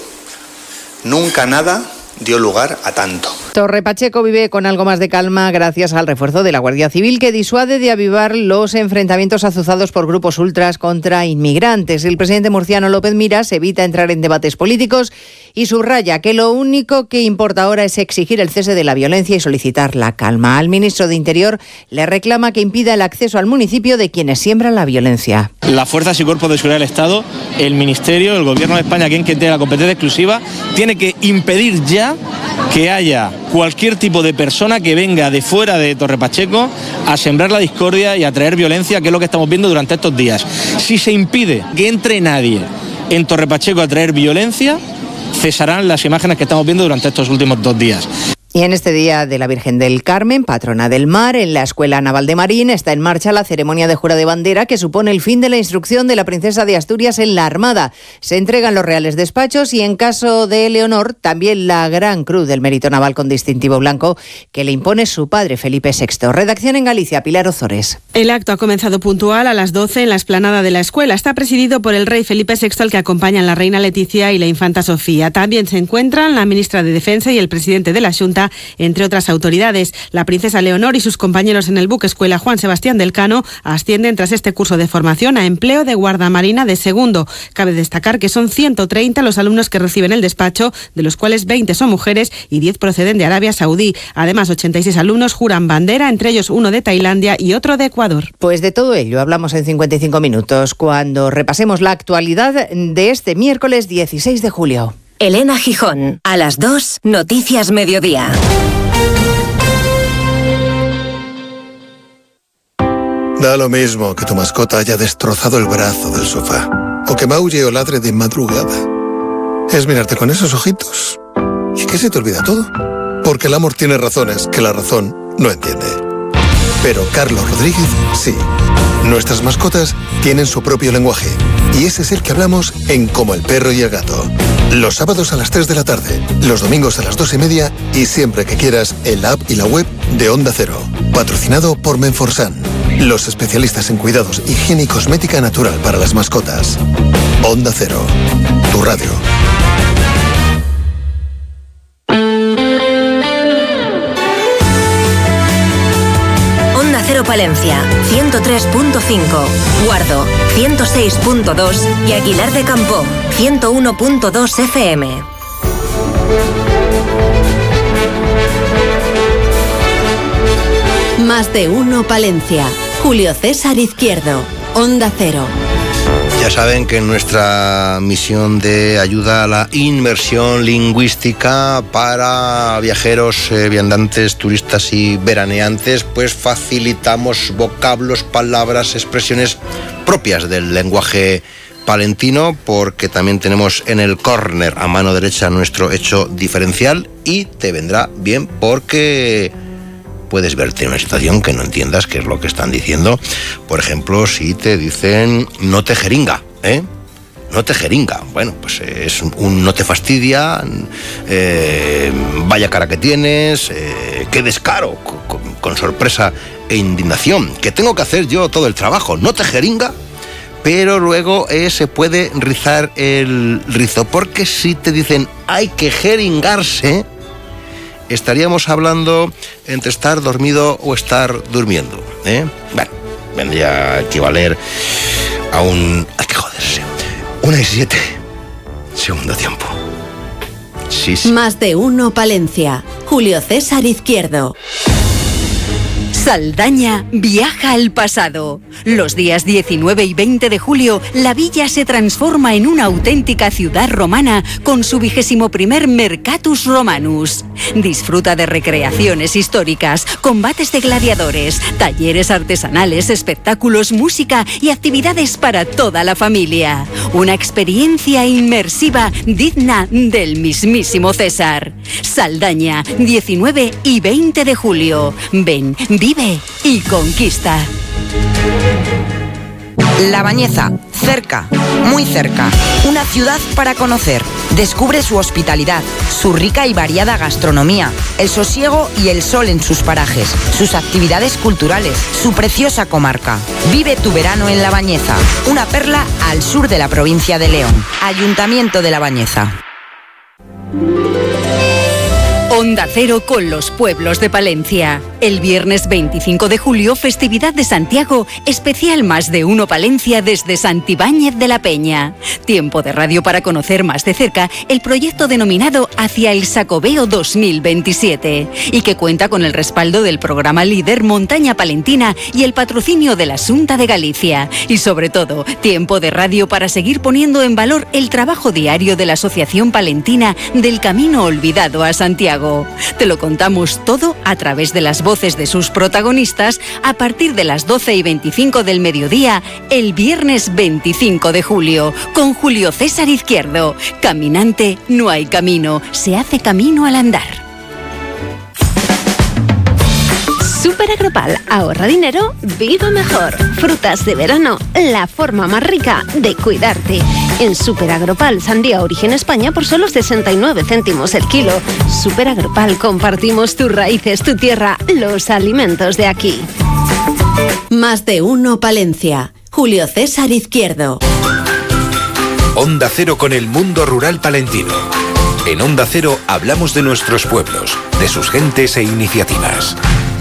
Nunca nada dio lugar a tanto. Torre Pacheco vive con algo más de calma gracias al refuerzo de la Guardia Civil, que disuade de avivar los enfrentamientos azuzados por grupos ultras contra inmigrantes. El presidente murciano López Miras evita entrar en debates políticos y subraya que lo único que importa ahora es exigir el cese de la violencia y solicitar la calma. Al ministro de Interior le reclama que impida el acceso al municipio de quienes siembran la violencia. Las fuerzas y cuerpos de seguridad del Estado, el Ministerio, el Gobierno de España, quien tiene la competencia exclusiva, tiene que impedir ya que haya cualquier tipo de persona que venga de fuera de Torre Pacheco a sembrar la discordia y a traer violencia, que es lo que estamos viendo durante estos días. Si se impide que entre nadie en Torre Pacheco a traer violencia, cesarán las imágenes que estamos viendo durante estos últimos dos días. Y en este Día de la Virgen del Carmen, patrona del mar, en la Escuela Naval de Marín está en marcha la ceremonia de jura de bandera, que supone el fin de la instrucción de la princesa de Asturias en la Armada. Se entregan los reales despachos y, en caso de Leonor, también la Gran Cruz del Mérito Naval con distintivo blanco que le impone su padre Felipe sexto. Redacción en Galicia, Pilar Ozores. El acto ha comenzado puntual a las doce en la explanada de la escuela. Está presidido por el rey Felipe sexto, al que acompañan la reina Leticia y la infanta Sofía. También se encuentran la ministra de Defensa y el presidente de la Xunta, entre otras autoridades. La princesa Leonor y sus compañeros en el buque escuela Juan Sebastián del Cano ascienden tras este curso de formación a empleo de guardamarina de segundo. Cabe destacar que son ciento treinta los alumnos que reciben el despacho, de los cuales veinte son mujeres y diez proceden de Arabia Saudí. Además, ochenta y seis alumnos juran bandera, entre ellos uno de Tailandia y otro de Ecuador. Pues de todo ello hablamos en cincuenta y cinco minutos, cuando repasemos la actualidad de este miércoles dieciséis de julio. Elena Gijón, a las dos, Noticias Mediodía. Da lo mismo que tu mascota haya destrozado el brazo del sofá o que maulle o ladre de madrugada. Es mirarte con esos ojitos y que se te olvida todo. Porque el amor tiene razones que la razón no entiende. Pero Carlos Rodríguez sí. Nuestras mascotas tienen su propio lenguaje y ese es el que hablamos en Como el perro y el gato. Los sábados a las tres de la tarde, los domingos a las dos y media y siempre que quieras en la app y la web de Onda Cero. Patrocinado por Menforsan, los especialistas en cuidados, higiene y cosmética natural para las mascotas. Onda Cero, tu radio. Onda Cero Palencia, ciento tres punto cinco, Guardo, ciento seis punto dos y Aguilar de Campo, ciento uno punto dos F M. Más de uno Palencia. Julio César Izquierdo, Onda Cero. Ya saben que en nuestra misión de ayuda a la inmersión lingüística para viajeros, eh, viandantes, turistas y veraneantes, pues facilitamos vocablos, palabras, expresiones propias del lenguaje palentino, porque también tenemos en el córner a mano derecha nuestro hecho diferencial y te vendrá bien porque puedes verte en una situación que no entiendas qué es lo que están diciendo. Por ejemplo, si te dicen no te jeringa, ¿eh? No te jeringa. Bueno, pues es un no te fastidia, eh, vaya cara que tienes, eh, qué descaro, con, con sorpresa e indignación. Que tengo que hacer yo todo el trabajo, no te jeringa. Pero luego eh, se puede rizar el rizo, porque si te dicen hay que jeringarse, estaríamos hablando entre estar dormido o estar durmiendo, ¿eh? Bueno, vendría a equivaler a un... hay que joderse. Una y siete. Segundo tiempo. Sí, sí. Más de uno Palencia. Julio César Izquierdo. Saldaña viaja al pasado. Los días diecinueve y veinte de julio, la villa se transforma en una auténtica ciudad romana con su vigésimo primer Mercatus Romanus. Disfruta de recreaciones históricas, combates de gladiadores, talleres artesanales, espectáculos, música y actividades para toda la familia. Una experiencia inmersiva digna del mismísimo César. Saldaña, diecinueve y veinte de julio. Ven, vive y conquista. La Bañeza, cerca, muy cerca. Una ciudad para conocer. Descubre su hospitalidad, su rica y variada gastronomía, el sosiego y el sol en sus parajes, sus actividades culturales, su preciosa comarca. Vive tu verano en La Bañeza, una perla al sur de la provincia de León. Ayuntamiento de La Bañeza. Onda Cero con los pueblos de Palencia. El viernes veinticinco de julio, festividad de Santiago, especial Más de uno Palencia desde Santibáñez de la Peña. Tiempo de radio para conocer más de cerca el proyecto denominado Hacia el Sacobeo dos mil veintisiete y que cuenta con el respaldo del programa líder Montaña Palentina y el patrocinio de la Xunta de Galicia. Y sobre todo, tiempo de radio para seguir poniendo en valor el trabajo diario de la Asociación Palentina del Camino Olvidado a Santiago. Te lo contamos todo a través de las voces de sus protagonistas a partir de las doce y veinticinco del mediodía el viernes veinticinco de julio con Julio César Izquierdo. Caminante no hay camino, se hace camino al andar. Super Agropal, ahorra dinero, vive mejor. Frutas de verano, la forma más rica de cuidarte. En Super Agropal, sandía origen España por solo sesenta y nueve céntimos el kilo. Super Agropal, compartimos tus raíces, tu tierra, los alimentos de aquí. Más de uno Palencia. Julio César Izquierdo. Onda Cero con el mundo rural palentino. En Onda Cero hablamos de nuestros pueblos, de sus gentes e iniciativas.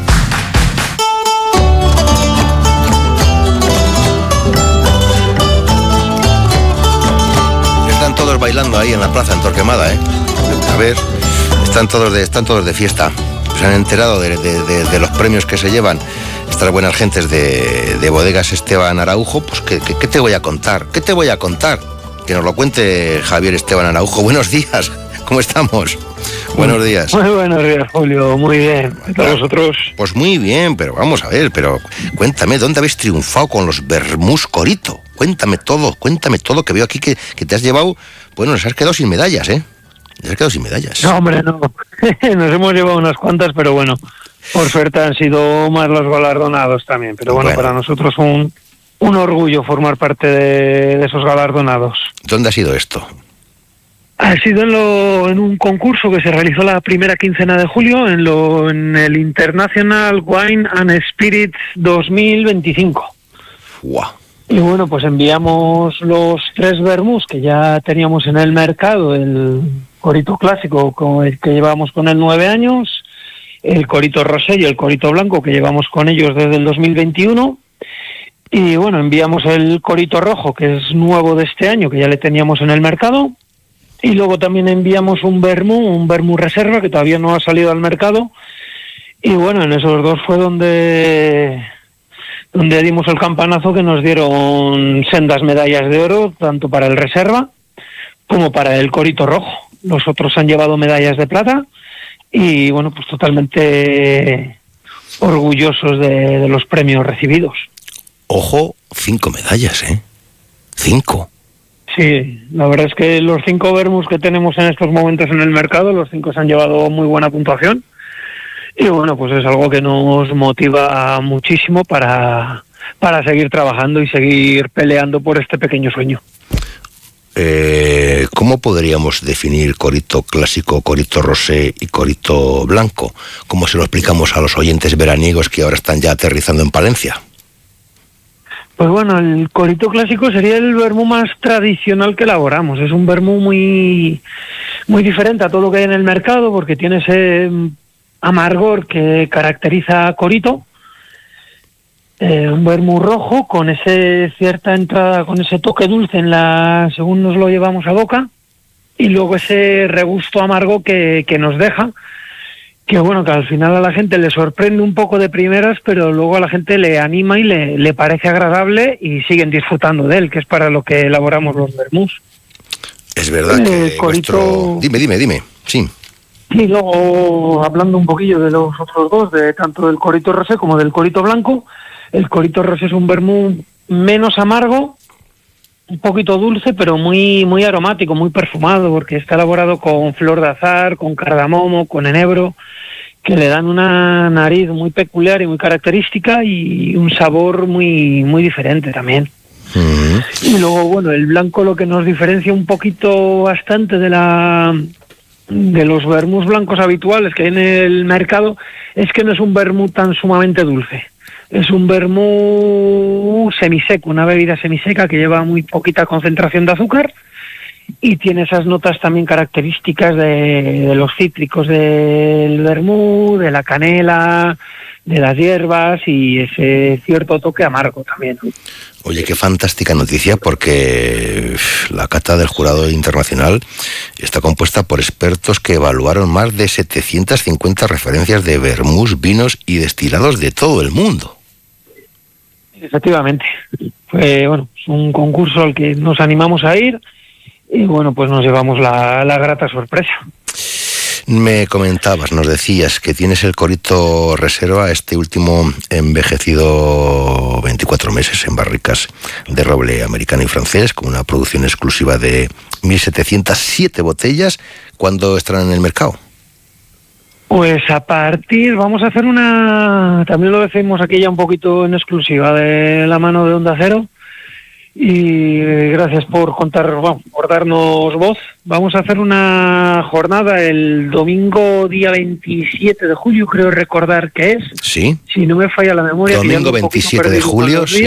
Están todos bailando ahí en la plaza en Torquemada, ¿eh? A ver, están todos de, están todos de fiesta. Se han enterado de, de, de, de los premios que se llevan estas buenas gentes de, de Bodegas Esteban Araujo. Pues ¿qué, qué, ¿qué te voy a contar? ¿Qué te voy a contar? Que nos lo cuente Javier Esteban Araujo. Buenos días, ¿cómo estamos? Buenos días. Muy buenos días, Julio. Muy bien. ¿Para vosotros? Pues muy bien, pero vamos a ver, pero cuéntame, ¿dónde habéis triunfado con los Bermús Corito? Cuéntame todo, cuéntame todo, que veo aquí que, que te has llevado, bueno, nos has quedado sin medallas, ¿eh? Ya has quedado sin medallas. No, hombre, no. Nos hemos llevado unas cuantas, pero bueno, por suerte han sido más los galardonados también. Pero bueno, bueno. para nosotros un, un orgullo formar parte de, de esos galardonados. ¿Dónde ha sido esto? Ha sido en, lo, en un concurso que se realizó la primera quincena de julio en, lo, en el International Wine and Spirits dos mil veinticinco. ¡Wow! Y bueno, pues enviamos los tres vermús que ya teníamos en el mercado, el corito clásico con el que llevamos con él nueve años, el corito rosé y el corito blanco que llevamos con ellos desde el dos mil veintiuno, y bueno, enviamos el corito rojo que es nuevo de este año, que ya le teníamos en el mercado, y luego también enviamos un vermú, un vermú reserva que todavía no ha salido al mercado, y bueno, en esos dos fue donde... donde dimos el campanazo, que nos dieron sendas medallas de oro, tanto para el reserva como para el corito rojo. Los otros han llevado medallas de plata y, bueno, pues totalmente orgullosos de, de los premios recibidos. Ojo, cinco medallas, ¿eh? Cinco. Sí, la verdad es que los cinco vermus que tenemos en estos momentos en el mercado, los cinco se han llevado muy buena puntuación. Y bueno, pues es algo que nos motiva muchísimo para, para seguir trabajando y seguir peleando por este pequeño sueño. Eh, ¿Cómo podríamos definir corito clásico, corito rosé y corito blanco? ¿Cómo se lo explicamos a los oyentes veraniegos que ahora están ya aterrizando en Palencia? Pues bueno, el corito clásico sería el vermú más tradicional que elaboramos. Es un vermú muy, muy diferente a todo lo que hay en el mercado, porque tiene ese amargor que caracteriza a corito, eh, un vermú rojo con ese cierta entrada, con ese toque dulce en la según nos lo llevamos a boca, y luego ese regusto amargo que, que nos deja, que bueno, que al final a la gente le sorprende un poco de primeras, pero luego a la gente le anima y le, le parece agradable y siguen disfrutando de él, que es para lo que elaboramos los vermús. Es verdad que eh, corito... nuestro... Dime, dime, dime, sí. Y luego, hablando un poquillo de los otros dos, de tanto del corito rosé como del corito blanco, el corito rosé es un vermú menos amargo, un poquito dulce, pero muy muy aromático, muy perfumado, porque está elaborado con flor de azahar, con cardamomo, con enebro, que le dan una nariz muy peculiar y muy característica y un sabor muy muy diferente también. Uh-huh. Y luego, bueno, el blanco lo que nos diferencia un poquito bastante de la... de los vermús blancos habituales que hay en el mercado es que no es un vermú tan sumamente dulce. Es un vermú semiseco, una bebida semiseca que lleva muy poquita concentración de azúcar y tiene esas notas también características de, de los cítricos del vermú, de la canela, de las hierbas y ese cierto toque amargo también. Oye, qué fantástica noticia, porque la cata del jurado internacional está compuesta por expertos que evaluaron más de setecientas cincuenta referencias de vermús, vinos y destilados de todo el mundo. Efectivamente. Fue bueno, es un concurso al que nos animamos a ir y bueno, pues nos llevamos la, la grata sorpresa. Me comentabas, nos decías que tienes el corito reserva, este último envejecido veinticuatro meses en barricas de roble americano y francés, con una producción exclusiva de mil setecientas siete botellas. ¿Cuándo estarán en el mercado? Pues a partir, vamos a hacer una, también lo decimos aquí ya un poquito en exclusiva de la mano de Onda Cero, y gracias por contar, bueno, por darnos voz. Vamos a hacer una jornada el domingo día veintisiete de julio, creo recordar que es. Sí. Si no me falla la memoria. Domingo veintisiete de julio, sí.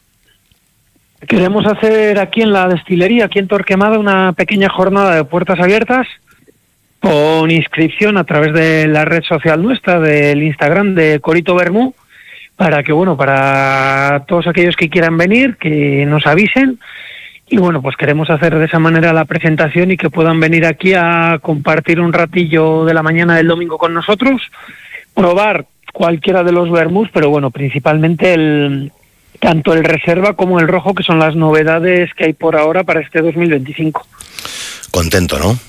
Queremos hacer aquí en la destilería, aquí en Torquemada, una pequeña jornada de puertas abiertas con inscripción a través de la red social nuestra, del Instagram de Corito Vermú, para que, bueno, para todos aquellos que quieran venir, que nos avisen. Y bueno, pues queremos hacer de esa manera la presentación y que puedan venir aquí a compartir un ratillo de la mañana del domingo con nosotros, probar cualquiera de los vermús, pero bueno, principalmente el tanto el reserva como el rojo, que son las novedades que hay por ahora para este dos mil veinticinco. Contento, ¿no?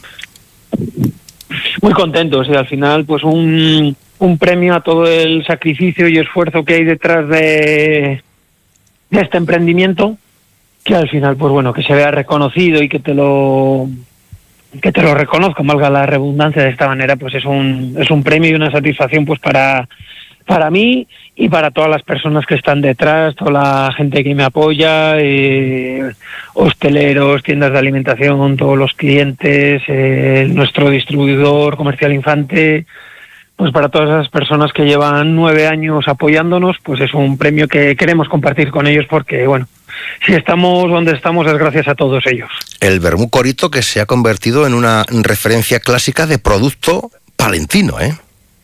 Muy contento, sí, al final pues un, un premio a todo el sacrificio y esfuerzo que hay detrás de, de este emprendimiento, que al final pues bueno, que se vea reconocido y que te lo que te lo reconozco, valga la redundancia de esta manera, pues es un, es un premio y una satisfacción pues para, para mí y para todas las personas que están detrás, toda la gente que me apoya, eh, hosteleros, tiendas de alimentación, todos los clientes, eh, nuestro distribuidor comercial Infante. Pues para todas esas personas que llevan nueve años apoyándonos, pues es un premio que queremos compartir con ellos porque, bueno, si estamos donde estamos es gracias a todos ellos. El vermú Corito, que se ha convertido en una referencia clásica de producto palentino, ¿eh?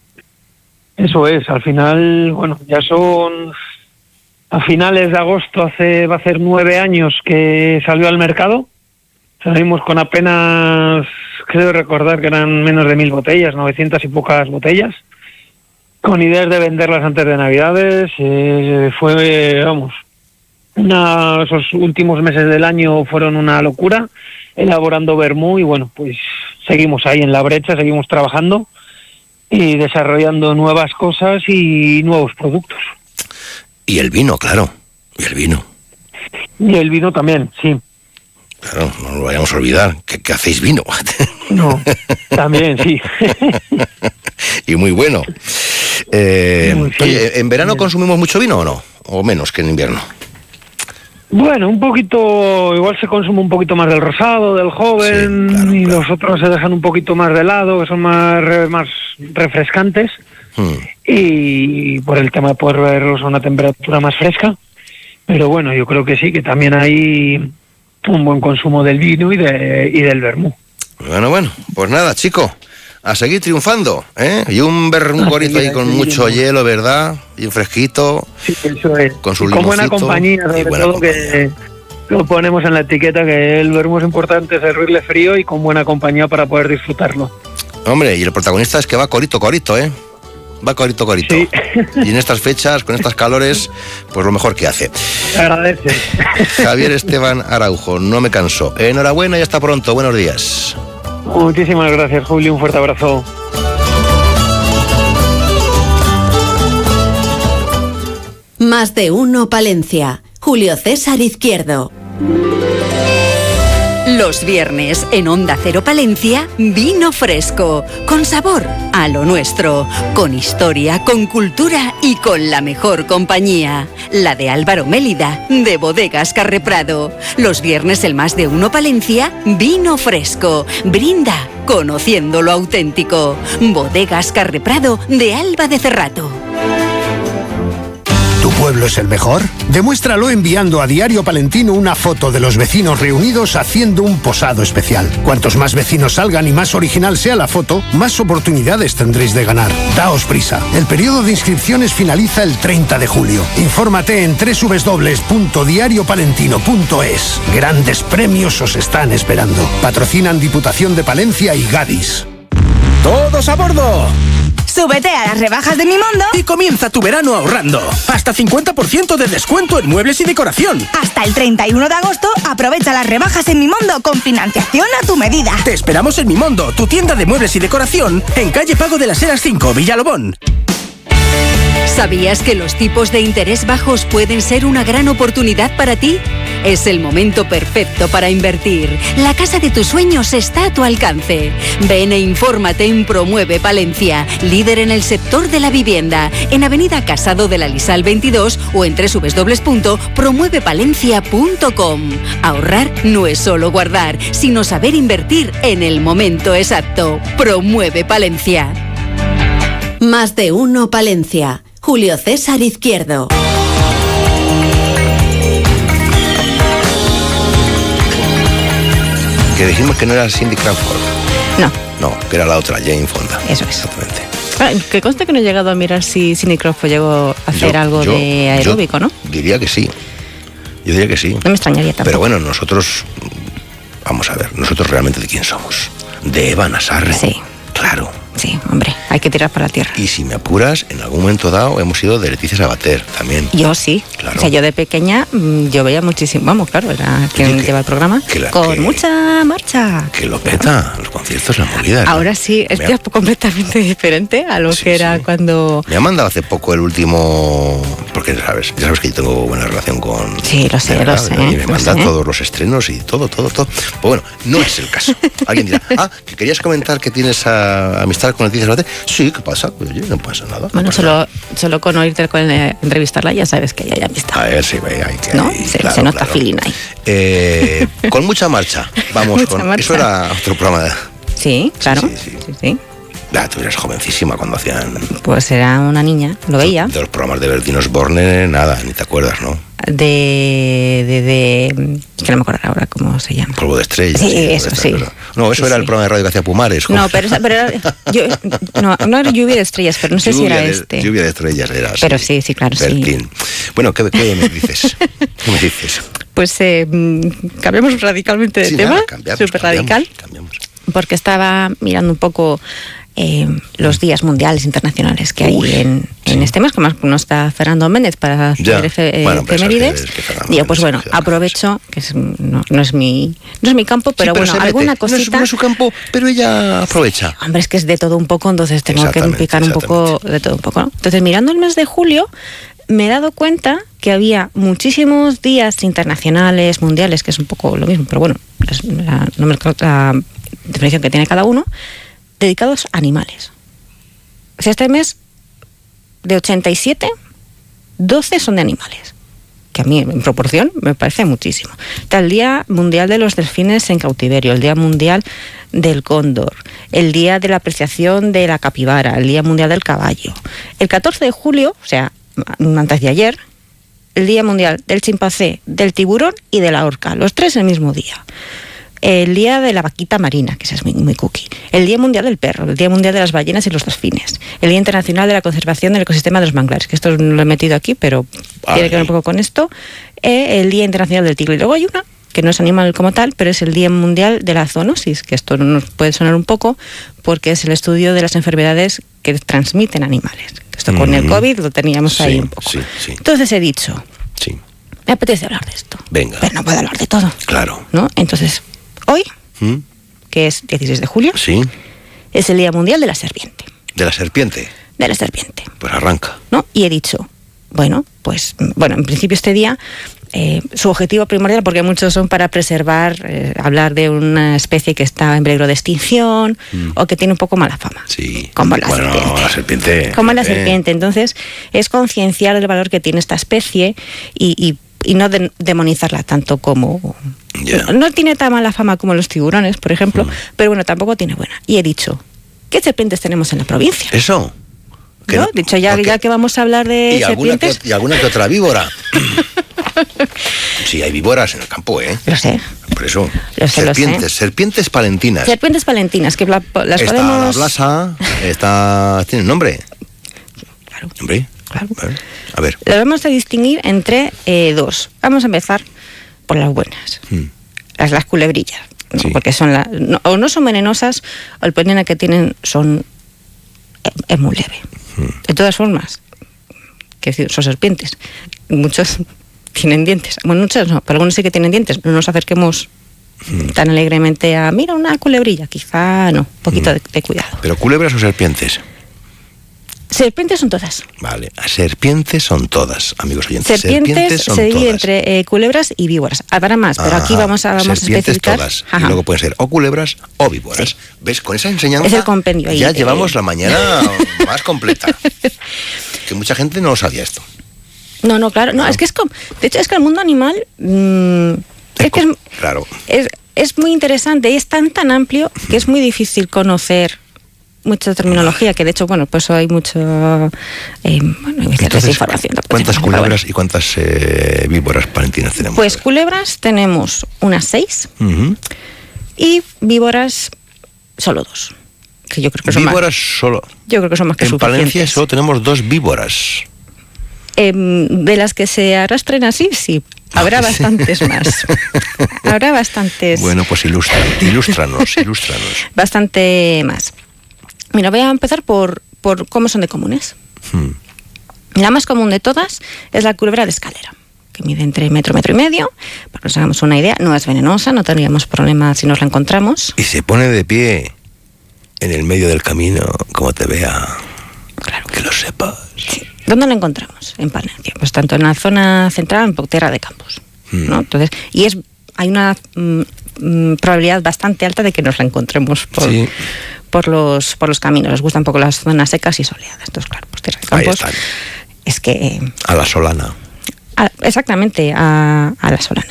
Eso es, al final, bueno, ya son a finales de agosto, hace va a hacer nueve años que salió al mercado. Salimos con apenas, creo recordar que eran menos de mil botellas, novecientas y pocas botellas, con ideas de venderlas antes de Navidades. Eh, fue, vamos, una, esos últimos meses del año fueron una locura, elaborando vermú y bueno, pues seguimos ahí en la brecha, seguimos trabajando y desarrollando nuevas cosas y nuevos productos. Y el vino, claro, y el vino. Y el vino también, sí. Claro, no lo vayamos a olvidar, que, que hacéis vino. No, también, sí. Y muy bueno. Eh, Muy sí. Oye, ¿en verano consumimos mucho vino o no? ¿O menos que en invierno? Bueno, un poquito, igual se consume un poquito más del rosado, del joven, sí, claro, y claro. Los otros se dejan un poquito más de lado, que son más, más refrescantes. Hmm. Y por el tema de poder beberlos a una temperatura más fresca. Pero bueno, yo creo que sí, que también hay un buen consumo del vino y, de, y del vermú. Bueno, bueno, pues nada, chico, a seguir triunfando, ¿eh? Y un vermú Corito ahí con mucho hielo, ¿verdad? Y un fresquito. Sí, eso es. Con su y con buena compañía, sobre buena todo compañía. Que lo ponemos en la etiqueta, que el vermú es importante servirle frío y con buena compañía para poder disfrutarlo. Hombre, y el protagonista es que va Corito, Corito, ¿eh? Va Corito, Corito. Sí. Y en estas fechas, con estas calores, pues lo mejor que hace. Agradece. Javier Esteban Araujo, no me canso. Enhorabuena y hasta pronto. Buenos días. Muchísimas gracias, Julio. Un fuerte abrazo. Más de uno Palencia. Julio César Izquierdo. Los viernes en Onda Cero Palencia, vino fresco, con sabor a lo nuestro, con historia, con cultura y con la mejor compañía. La de Álvaro Mélida, de Bodegas Carreprado. Los viernes el Más de uno Palencia, vino fresco. Brinda, conociendo lo auténtico. Bodegas Carreprado, de Alba de Cerrato. ¿Tu pueblo es el mejor? Demuéstralo enviando a Diario Palentino una foto de los vecinos reunidos haciendo un posado especial. Cuantos más vecinos salgan y más original sea la foto, más oportunidades tendréis de ganar. Daos prisa. El periodo de inscripciones finaliza el treinta de julio. Infórmate en doble u doble u doble u punto diario palentino punto es. Grandes premios os están esperando. Patrocinan Diputación de Palencia y Gadis. ¡Todos a bordo! Súbete a las rebajas de Mi Mondo y comienza tu verano ahorrando. Hasta cincuenta por ciento de descuento en muebles y decoración. Hasta el treinta y uno de agosto, aprovecha las rebajas en Mi Mondo con financiación a tu medida. Te esperamos en Mi Mondo, tu tienda de muebles y decoración, en calle Pago de las Heras cinco, Villalobón. ¿Sabías que los tipos de interés bajos pueden ser una gran oportunidad para ti? Es el momento perfecto para invertir. La casa de tus sueños está a tu alcance. Ven e infórmate en Promueve Palencia, líder en el sector de la vivienda, en Avenida Casado de la Lisal veintidós o en doble u doble u doble u punto promueve palencia punto com. Ahorrar no es solo guardar, sino saber invertir en el momento exacto. Promueve Palencia. Más de uno Palencia. Julio César Izquierdo. Que dijimos que no era Cindy Crawford. No. No, que era la otra, Jane Fonda. Eso es. Exactamente. Ah, que conste que no he llegado a mirar si Cindy Crawford llegó a hacer Yo- algo yo- de aeróbico, yo ¿no? Diría que sí. Yo diría que sí. No me extrañaría tampoco. Pero bueno, nosotros, vamos a ver, nosotros realmente de quién somos. De Eva Nasarre. Sí. Claro, Sí, hombre, hay que tirar para la tierra. Y si me apuras, en algún momento dado hemos ido de Leticia Sabater también. Yo sí. Claro. O sea, yo de pequeña, yo veía muchísimo, vamos, claro, era quien lleva el programa, la, con que, mucha marcha. Que lo peta, los conciertos, la movida. Ahora sí, es ha... completamente diferente a lo sí, que era sí. cuando... Me ha mandado hace poco el último, porque sabes, ya sabes que yo tengo buena relación con... Sí, lo sé, verdad, lo sé. Y me lo manda sé. todos los estrenos y todo, todo, todo. Pues bueno, no es el caso. Alguien dirá, ah, que querías comentar que tienes a, amistad con Leticia Sabater. Sí, ¿qué pasa? Pues, oye, no pasa nada. Bueno, no pasa solo, nada. solo con oírte con, eh, entrevistarla ya sabes que hay amistad. A ver, sí, hay que... ¿No? Hay, se, claro, se nota claro. feeling ahí. Eh, con mucha marcha. Vamos, mucha con... marcha. Eso era otro programa de... Sí, claro. Sí, sí. sí, sí. Ah, tú eras jovencísima cuando hacían... Pues era una niña, lo veía. De los programas de Bertín Osborne, nada, ni te acuerdas, ¿no? De... de, de que no me acuerdo ahora cómo se llama. Polvo de estrellas. Sí, sí eso, sí. Estrellas, no, eso sí, era sí. el programa de radio que hacía Pumares. No, pero, esa, pero era... Yo, no, no era Lluvia de Estrellas, pero no sé lluvia si era de, este. Lluvia de Estrellas era. Pero sí, sí, claro, Bertín. sí. Bueno, ¿qué, qué me dices? ¿Qué me dices? Pues eh, cambiamos radicalmente de sí, tema. Súper radical. Cambiamos. Porque estaba mirando un poco... Eh, los días mundiales internacionales que hay Uy, en, sí. en este mes, como no está Fernando Méndez para hacer efe, bueno, efemérides. Y yo, pues bueno, aprovecho, que es, no, no, es mi, no es mi campo, pero, sí, pero bueno, alguna mete. cosita. No es, no es su campo, pero ella aprovecha. Sí, hombre, es que es de todo un poco, entonces tengo que picar un poco de todo un poco, ¿no? Entonces, mirando el mes de julio, me he dado cuenta que había muchísimos días internacionales, mundiales, que es un poco lo mismo, pero bueno, es la, la definición que tiene cada uno, dedicados a animales. O sea, este mes, de ochenta y siete, doce son de animales. Que a mí, en proporción, me parece muchísimo. Está el Día Mundial de los Delfines en Cautiverio, el Día Mundial del Cóndor, el Día de la Apreciación de la Capibara, el Día Mundial del Caballo. El catorce de julio, o sea, antes de ayer, el Día Mundial del Chimpancé, del Tiburón y de la Orca. Los tres el mismo día. El Día de la Vaquita Marina, que ese es muy, muy cookie. El Día Mundial del Perro, el Día Mundial de las Ballenas y los Delfines. El Día Internacional de la Conservación del Ecosistema de los Manglares, que esto no lo he metido aquí, pero Ay. tiene que ver un poco con esto. Eh, el Día Internacional del Tigre. Y luego hay una, que no es animal como tal, pero es el Día Mundial de la Zoonosis, que esto nos puede sonar un poco, porque es el estudio de las enfermedades que transmiten animales. Esto mm. con el COVID lo teníamos sí, ahí un poco. Sí, sí. Entonces he dicho, sí. me apetece hablar de esto. Venga. Pero no puedo hablar de todo. Claro. ¿No? Entonces... Hoy, ¿Mm? que es dieciséis de julio, sí. es el Día Mundial de la Serpiente. ¿De la serpiente? De la serpiente. Pues arranca. ¿No? Y he dicho, bueno, pues, bueno, en principio este día, eh, su objetivo primordial, porque muchos son para preservar, eh, hablar de una especie que está en peligro de extinción mm. o que tiene un poco mala fama. Sí. Como la bueno, serpiente. la serpiente. Como la serpiente. Entonces, es concienciar el valor que tiene esta especie y, y y no de, demonizarla tanto como... Yeah. No, no tiene tan mala fama como los tiburones, por ejemplo, mm. pero bueno, tampoco tiene buena. Y he dicho, ¿qué serpientes tenemos en la provincia? Eso. ¿No? No, dicho, ya, ya que vamos a hablar de y serpientes... Alguna que, y alguna que otra víbora. Sí, hay víboras en el campo, ¿eh? Lo sé. Por eso. Lo sé, serpientes, lo sé. serpientes palentinas. Serpientes palentinas, que la, las está podemos... la blasa, está... ¿Tiene nombre? Claro. ¿Nombre? Claro. A ver. Lo vamos a distinguir entre eh, dos. Vamos a empezar por las buenas. Hmm. Las, las culebrillas. ¿no? Sí. Porque son la, no, o no son venenosas, o el veneno que tienen son es, es muy leve. Hmm. De todas formas, que son serpientes. Muchos tienen dientes. Bueno, muchos no, pero algunos sí que tienen dientes. No nos acerquemos hmm. tan alegremente a, mira, una culebrilla. Quizá no. Un poquito hmm. de, de cuidado. ¿Pero culebras o serpientes? Serpientes son todas. Vale, serpientes son todas, amigos oyentes. Serpientes, serpientes son se divide todas. entre eh, culebras y víboras. Habrá más, pero Ajá. aquí vamos a, vamos a especificar. Todas. Y luego pueden ser o culebras o víboras. Sí. ¿Ves? Con esa enseñanza es el compendio ahí, ya eh, llevamos la mañana más completa. Que mucha gente no sabía esto. No, no, claro. No, no. Es que es como, de hecho, es que el mundo animal mmm, es, es que es, claro. es, es muy interesante y es tan tan amplio que es muy difícil conocer mucha terminología, que de hecho, bueno, pues hay mucho eh, bueno, hay Entonces, desinformación. ¿Cuántas culebras bueno. y cuántas eh, víboras palentinas tenemos? Pues culebras tenemos unas seis uh-huh. y víboras solo dos. Que yo creo que son víboras más, solo. Yo creo que son más que en suficientes. En Palencia solo tenemos dos víboras. Eh, de las que se arrastren así, sí. Habrá bastantes más. Habrá bastantes. Bueno, pues ilustra, ilústranos, ilústranos. Bastante más. Mira, voy a empezar por, por cómo son de comunes. Hmm. La más común de todas es la culebra de escalera, que mide entre metro, metro y medio. Para que nos hagamos una idea, no es venenosa, no tendríamos problema si nos la encontramos. Y se pone de pie en el medio del camino, como te vea. Claro. Que lo sepas. Sí. ¿Dónde la encontramos? En Palencia. Pues tanto en la zona central, en Tierra de Campos. Hmm. ¿No? Entonces, y es hay una mm, probabilidad bastante alta de que nos la encontremos por, sí. por, los, por los caminos. Les gustan un poco las zonas secas y soleadas. Entonces, claro, pues Tierra de Campos es que... A la Solana. A, exactamente, a, a la Solana.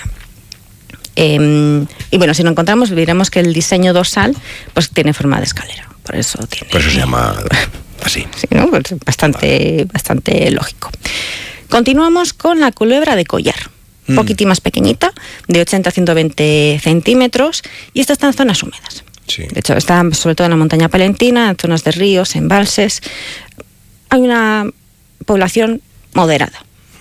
Eh, y bueno, si lo encontramos, veremos que el diseño dorsal pues tiene forma de escalera. Por eso tiene... Por eso se llama así. Sí, ¿no? Pues bastante, vale. bastante lógico. Continuamos con la culebra de collar. Un mm. poquitín más pequeñita, de ochenta a ciento veinte centímetros, y esta está en zonas húmedas. Sí. De hecho, está sobre todo en la montaña palentina, en zonas de ríos, embalses. Hay una población moderada.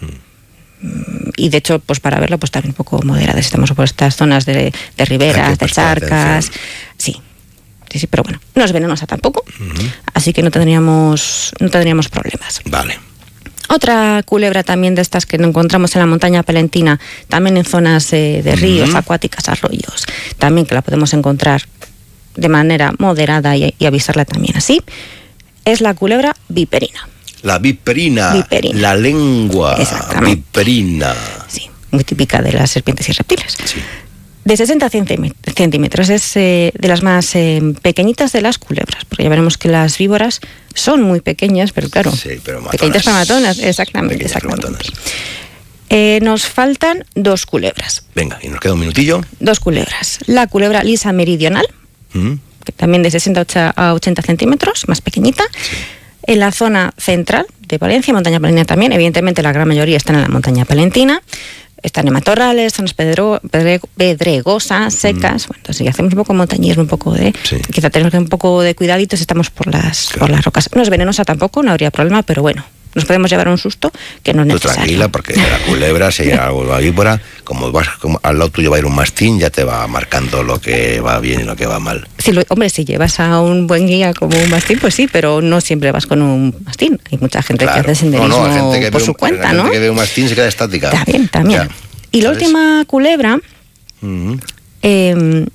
Mm. Y de hecho, pues para verlo, pues también un poco moderada. Estamos por estas zonas de, de riberas, de charcas. Sí. Sí, sí, pero bueno, no es venenosa tampoco, uh-huh. así que no tendríamos, no tendríamos problemas. Vale. Otra culebra también de estas que encontramos en la montaña palentina, también en zonas eh, de ríos, uh-huh. acuáticas, arroyos, también que la podemos encontrar de manera moderada y, y avisarla también así, es la culebra viperina. La viperina, viperina. La lengua viperina. Sí, muy típica de las serpientes y reptiles. Sí. De sesenta centímetros, es eh, de las más eh, pequeñitas de las culebras, porque ya veremos que las víboras son muy pequeñas, pero claro, sí, pero matonas, pequeñitas para matonas, exactamente. exactamente. Matonas. Eh, nos faltan dos culebras. Venga, y nos queda un minutillo. Dos culebras. La culebra lisa meridional, ¿Mm? que también de sesenta a ochenta centímetros, más pequeñita. Sí. En la zona central de Palencia, montaña palentina también, evidentemente la gran mayoría están en la montaña palentina. Están en matorrales, zonas pedro, pedre, pedregosas, secas. Mm. Bueno, entonces si hacemos un poco de montañismo, un poco de... Sí. Quizá tenemos que un poco de cuidaditos, estamos por las, claro. por las rocas. No es venenosa tampoco, no habría problema, pero bueno, nos podemos llevar un susto que no es Tú necesario. Tranquila, porque la culebra, si hay algo la víbora, como vas como al lado tuyo va a ir un mastín, ya te va marcando lo que va bien y lo que va mal. Sí, lo, hombre, si llevas a un buen guía como un mastín, pues sí, pero no siempre vas con un mastín. Hay mucha gente claro. que hace senderismo no, no, gente que por su un, cuenta, la ¿no? gente que ve un mastín se queda estática. También, también. Ya. Y la ¿sabes? Última culebra mm-hmm. eh,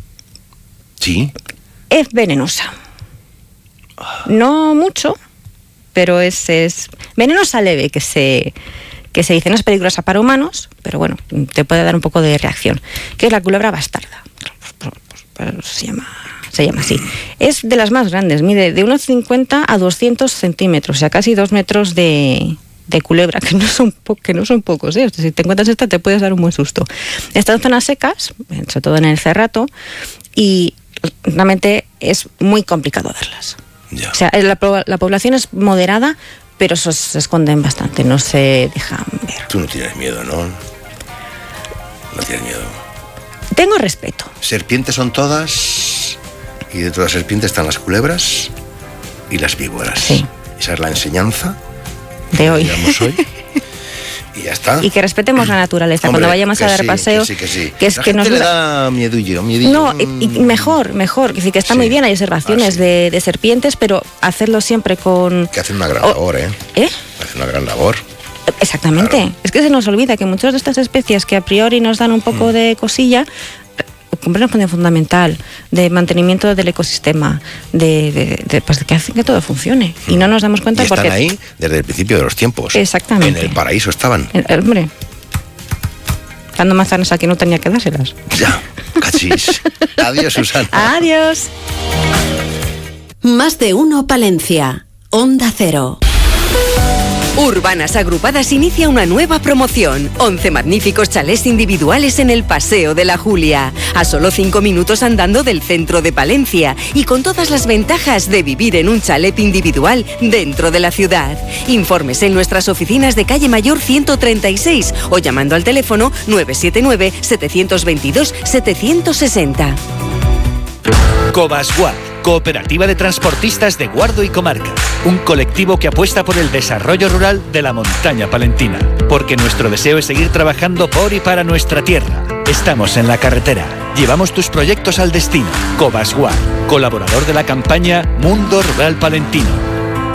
sí. es venenosa. No mucho, pero es, es venenosa leve, que se, que se dice. No es peligrosa para humanos, pero bueno, te puede dar un poco de reacción. Que es la culebra bastarda. Se llama, se llama así. Es de las más grandes, mide de unos cincuenta a doscientos centímetros, o sea, casi dos metros de... de culebra, que no son po- que no son pocos, ¿eh? O sea, si te encuentras esta te puedes dar un buen susto. Está en zonas secas, sobre todo en el Cerrato, y realmente es muy complicado verlas. Ya. O sea, la, la población es moderada, pero se, se esconden bastante, no se dejan ver. Tú no tienes miedo, ¿no? No tienes miedo. Tengo respeto. Serpientes son todas, y dentro de las serpientes están las culebras y las víboras. Sí. Esa es la enseñanza de hoy. hoy. Y ya está. Y que respetemos la naturaleza. Hombre, cuando vayamos a dar sí, paseos. Que sí, que sí. Que es la que gente nos le da miedillo, miedillo. No, y, y mejor, mejor. Que sí, que está sí. muy bien, hay observaciones ah, sí. de, de serpientes, pero hacerlo siempre con... Que hacen una gran oh, labor, ¿eh? ¿Eh? Hacen una gran labor. Exactamente. Claro. Es que se nos olvida que muchas de estas especies que a priori nos dan un poco mm. de cosilla, cumplen una función fundamental de mantenimiento del ecosistema, de, de, de, pues de que hacen que todo funcione. Mm. Y no nos damos cuenta y están porque... ahí desde el principio de los tiempos. Exactamente. En el paraíso estaban. El, el, hombre, dando manzanas aquí no tenía que dárselas. Ya, cachis. Adiós, Susana. Adiós. Más de uno Palencia. Onda Cero. Urbanas Agrupadas inicia una nueva promoción. once magníficos chalés individuales en el Paseo de la Julia. A solo cinco minutos andando del centro de Palencia. Y con todas las ventajas de vivir en un chalet individual dentro de la ciudad. Informes en nuestras oficinas de Calle Mayor ciento treinta y seis o llamando al teléfono nueve siete nueve, siete dos dos, siete seis cero. Cobasguard, Cooperativa de Transportistas de Guardo y Comarca. Un colectivo que apuesta por el desarrollo rural de la montaña palentina. Porque nuestro deseo es seguir trabajando por y para nuestra tierra. Estamos en la carretera. Llevamos tus proyectos al destino. Cobasguard, colaborador de la campaña Mundo Rural Palentino.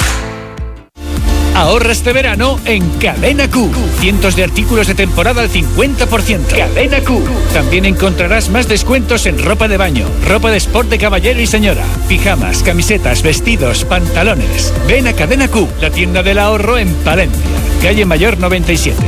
Ahorra este verano en Cadena Q. Cientos de artículos de temporada al cincuenta por ciento. Cadena Q. También encontrarás más descuentos en ropa de baño, ropa de sport de caballero y señora, pijamas, camisetas, vestidos, pantalones. Ven a Cadena Q, la tienda del ahorro en Palencia, calle Mayor noventa y siete.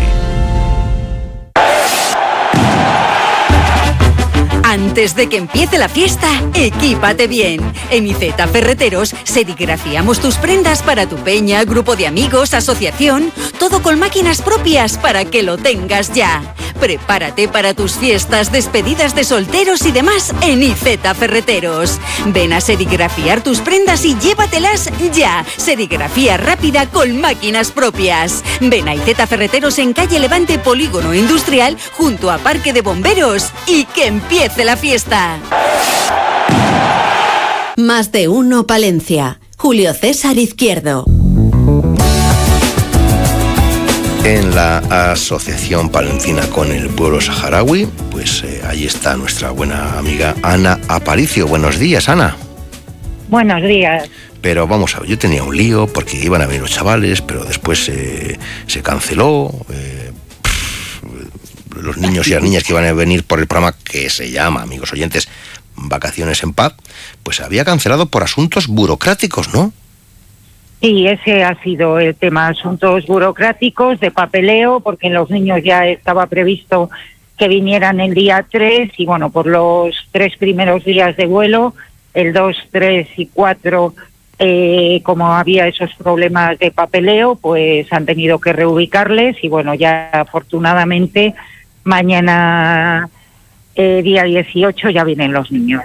Antes de que empiece la fiesta, equípate bien. En Iceta Ferreteros serigrafiamos tus prendas para tu peña, grupo de amigos, asociación, todo con máquinas propias para que lo tengas ya. Prepárate para tus fiestas, despedidas de solteros y demás en Iceta Ferreteros. Ven a serigrafiar tus prendas y llévatelas ya. Serigrafía rápida con máquinas propias. Ven a Iceta Ferreteros en calle Levante, Polígono Industrial, junto a Parque de Bomberos, y que empiece la fiesta. Más de uno Palencia. Julio César Izquierdo. En la Asociación Palentina con el Pueblo Saharaui, pues eh, ahí está nuestra buena amiga Ana Aparicio. Buenos días, Ana. Buenos días. Pero vamos a ver, yo tenía un lío porque iban a venir los chavales, pero después eh, se canceló. Eh, pff, los niños y las niñas que iban a venir por el programa que se llama, amigos oyentes, Vacaciones en Paz, pues había cancelado por asuntos burocráticos, ¿no? Sí, ese ha sido el tema, asuntos burocráticos, de papeleo, porque los niños ya estaba previsto que vinieran el día tres y bueno, por los tres primeros días de vuelo, el dos, tres y cuatro, eh, como había esos problemas de papeleo, pues han tenido que reubicarles y bueno, ya afortunadamente mañana, eh, día dieciocho, ya vienen los niños.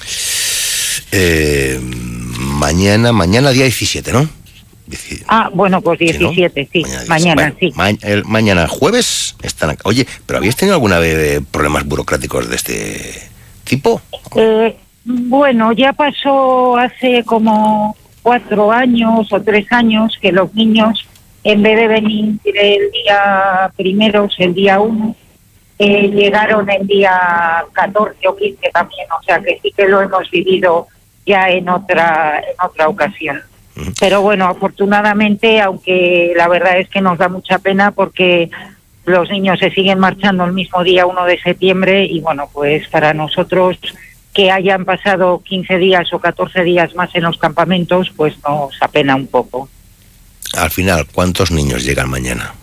Eh, mañana, mañana día diecisiete, ¿no? Ah, bueno, pues diecisiete, sí, ¿no? Sí, mañana, mañana sí. Ma el, mañana jueves están acá. Oye, ¿pero habéis tenido alguna vez problemas burocráticos de este tipo? Eh, bueno, ya pasó hace como cuatro años o tres años que los niños, en vez de venir el día primero, el día uno, eh, llegaron el día catorce o quince también, o sea que sí que lo hemos vivido ya en otra, en otra ocasión. Pero bueno, afortunadamente, aunque la verdad es que nos da mucha pena porque los niños se siguen marchando el mismo día uno de septiembre y bueno, pues para nosotros que hayan pasado quince días o catorce días más en los campamentos, pues nos apena un poco. Al final, ¿cuántos niños llegan mañana?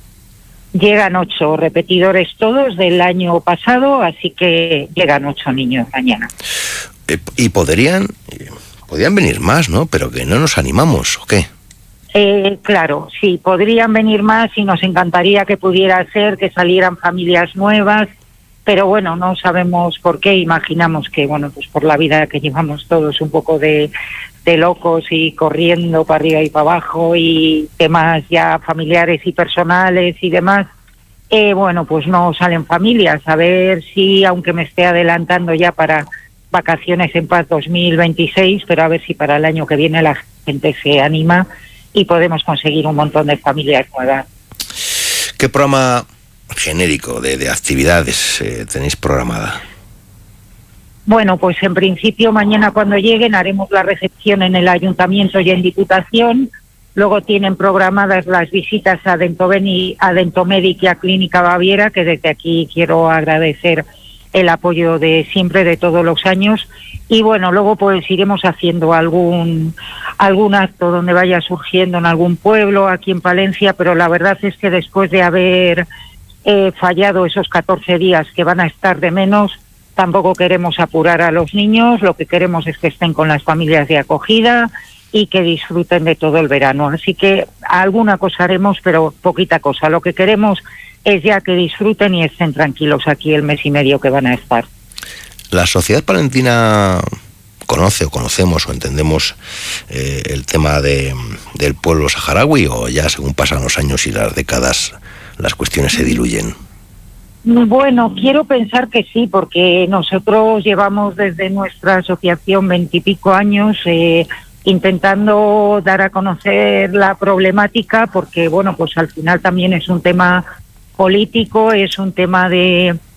Llegan ocho, repetidores todos del año pasado, así que llegan ocho niños mañana. Eh, y podrían... Podrían venir más, ¿no? Pero que no nos animamos, ¿o qué? Eh, claro, sí, podrían venir más y nos encantaría que pudiera ser, que salieran familias nuevas, pero bueno, no sabemos por qué, imaginamos que, bueno, pues por la vida que llevamos todos un poco de, de locos y corriendo para arriba y para abajo y temas ya familiares y personales y demás, eh, bueno, pues no salen familias, a ver si, aunque me esté adelantando ya para Vacaciones en Paz dos mil veintiséis, pero a ver si para el año que viene la gente se anima y podemos conseguir un montón de familias nuevas. ¿Qué programa genérico de, de actividades eh, tenéis programada? Bueno, pues en principio mañana cuando lleguen haremos la recepción en el Ayuntamiento y en Diputación. Luego tienen programadas las visitas a Dentoveni, a Dentomedic y a Clínica Baviera, que desde aquí quiero agradecer el apoyo de siempre, de todos los años, y bueno, luego pues iremos haciendo algún algún acto donde vaya surgiendo en algún pueblo aquí en Palencia, pero la verdad es que después de haber eh, fallado esos catorce días que van a estar de menos, tampoco queremos apurar a los niños, lo que queremos es que estén con las familias de acogida y que disfruten de todo el verano, así que alguna cosa haremos, pero poquita cosa, lo que queremos es ya que disfruten y estén tranquilos aquí el mes y medio que van a estar. ¿La sociedad palentina conoce o conocemos o entendemos eh, el tema de, del pueblo saharaui, o ya según pasan los años y las décadas las cuestiones se diluyen? Bueno, quiero pensar que sí, porque nosotros llevamos desde nuestra asociación veintipico años eh, intentando dar a conocer la problemática, porque bueno, pues al final también es un tema político, es un tema de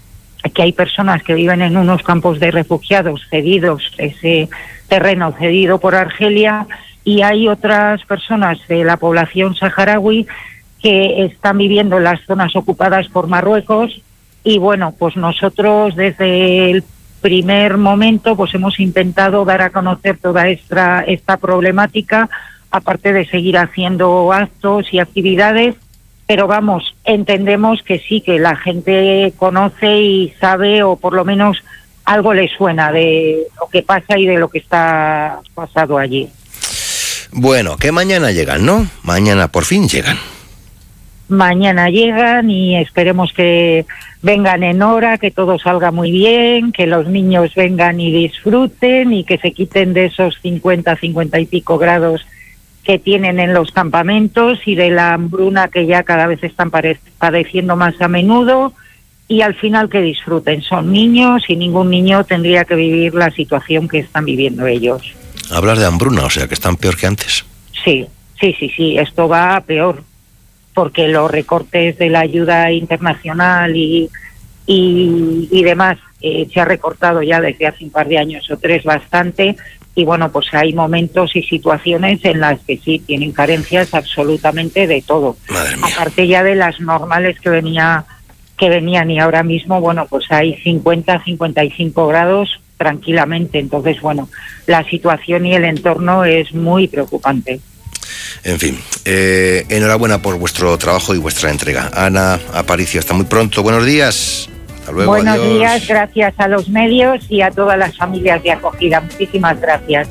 que hay personas que viven en unos campos de refugiados cedidos, ese terreno cedido por Argelia, y hay otras personas de la población saharaui que están viviendo en las zonas ocupadas por Marruecos. Y bueno, pues nosotros desde el primer momento pues hemos intentado dar a conocer toda esta, esta problemática, aparte de seguir haciendo actos y actividades, pero vamos, entendemos que sí, que la gente conoce y sabe, o por lo menos algo le suena de lo que pasa y de lo que está pasado allí. Bueno, que mañana llegan, ¿no? Mañana por fin llegan. Mañana llegan y esperemos que vengan en hora, que todo salga muy bien, que los niños vengan y disfruten y que se quiten de esos cincuenta, cincuenta y pico grados que tienen en los campamentos y de la hambruna que ya cada vez están padeciendo más a menudo, y al final que disfruten. Son niños y ningún niño tendría que vivir la situación que están viviendo ellos. Hablar de hambruna, o sea que están peor que antes. Sí, sí, sí, sí, esto va a peor, porque los recortes de la ayuda internacional y, y, y demás eh, se ha recortado ya desde hace un par de años o tres bastante, y bueno, pues hay momentos y situaciones en las que sí tienen carencias absolutamente de todo. Madre mía. Aparte ya de las normales que venía que venían, y ahora mismo, bueno, pues hay cincuenta, cincuenta y cinco grados tranquilamente. Entonces, bueno, la situación y el entorno es muy preocupante. En fin, eh, enhorabuena por vuestro trabajo y vuestra entrega. Ana Aparicio, hasta muy pronto. Buenos días. Hasta luego. Buenos adiós. días, gracias a los medios y a todas las familias de acogida. Muchísimas gracias.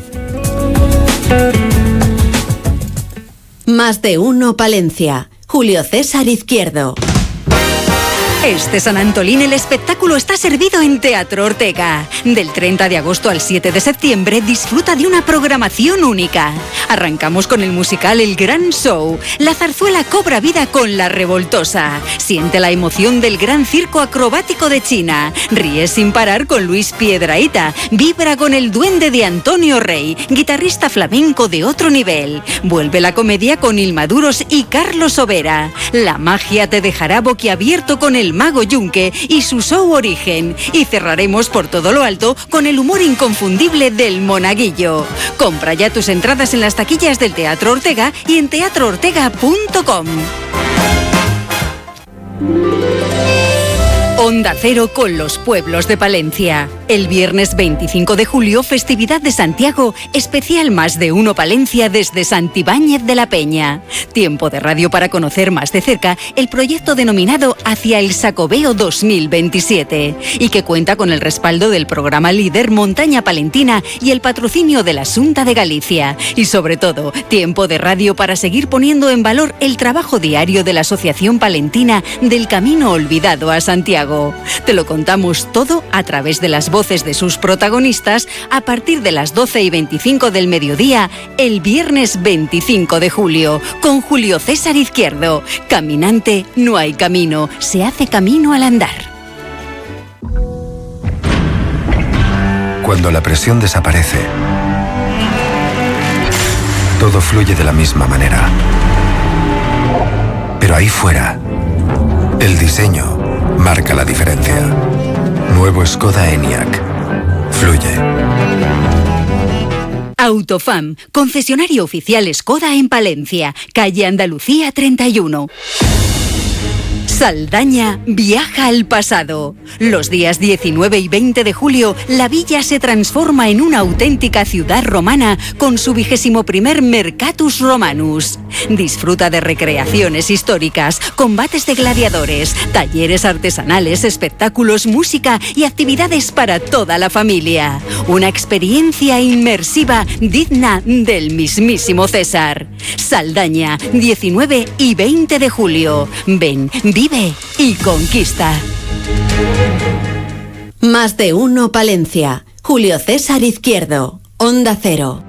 Más de uno Palencia. Julio César Izquierdo. Este San Antolín el espectáculo está servido en Teatro Ortega. Del treinta de agosto al siete de septiembre disfruta de una programación única. Arrancamos con el musical El Gran Show. La zarzuela cobra vida con La Revoltosa. Siente la emoción del gran circo acrobático de China. Ríe sin parar con Luis Piedrahita. Vibra con el duende de Antonio Rey, guitarrista flamenco de otro nivel. Vuelve la comedia con Ilmaduros y Carlos Sobera. La magia te dejará boquiabierto con el Mago Yunque y su show Origen, y cerraremos por todo lo alto con el humor inconfundible del Monaguillo. Compra ya tus entradas en las taquillas del Teatro Ortega y en teatro ortega punto com. Onda Cero con los pueblos de Palencia. El viernes veinticinco de julio, festividad de Santiago, especial Más de Uno Palencia desde Santibáñez de la Peña. Tiempo de radio para conocer más de cerca el proyecto denominado Hacia el Sacobeo dos mil veintisiete y que cuenta con el respaldo del programa líder Montaña Palentina y el patrocinio de la Xunta de Galicia. Y sobre todo, tiempo de radio para seguir poniendo en valor el trabajo diario de la Asociación Palentina del Camino Olvidado a Santiago. Te lo contamos todo a través de las voces de sus protagonistas a partir de las doce y veinticinco del mediodía, el viernes veinticinco de julio, con Julio César Izquierdo. Caminante, no hay camino, se hace camino al andar. Cuando la presión desaparece, todo fluye de la misma manera. Pero ahí fuera, el diseño marca la diferencia. Nuevo Skoda Enyaq. Fluye. Autofam, concesionario oficial Skoda en Palencia, calle Andalucía treinta y uno. Saldaña viaja al pasado. Los días diecinueve y veinte de julio, la villa se transforma en una auténtica ciudad romana con su vigésimo primer Mercatus Romanus. Disfruta de recreaciones históricas, combates de gladiadores, talleres artesanales, espectáculos, música y actividades para toda la familia. Una experiencia inmersiva digna del mismísimo César. Saldaña, diecinueve y veinte de julio. Ven, vive y conquista. Más de uno Palencia. Julio César Izquierdo. Onda Cero.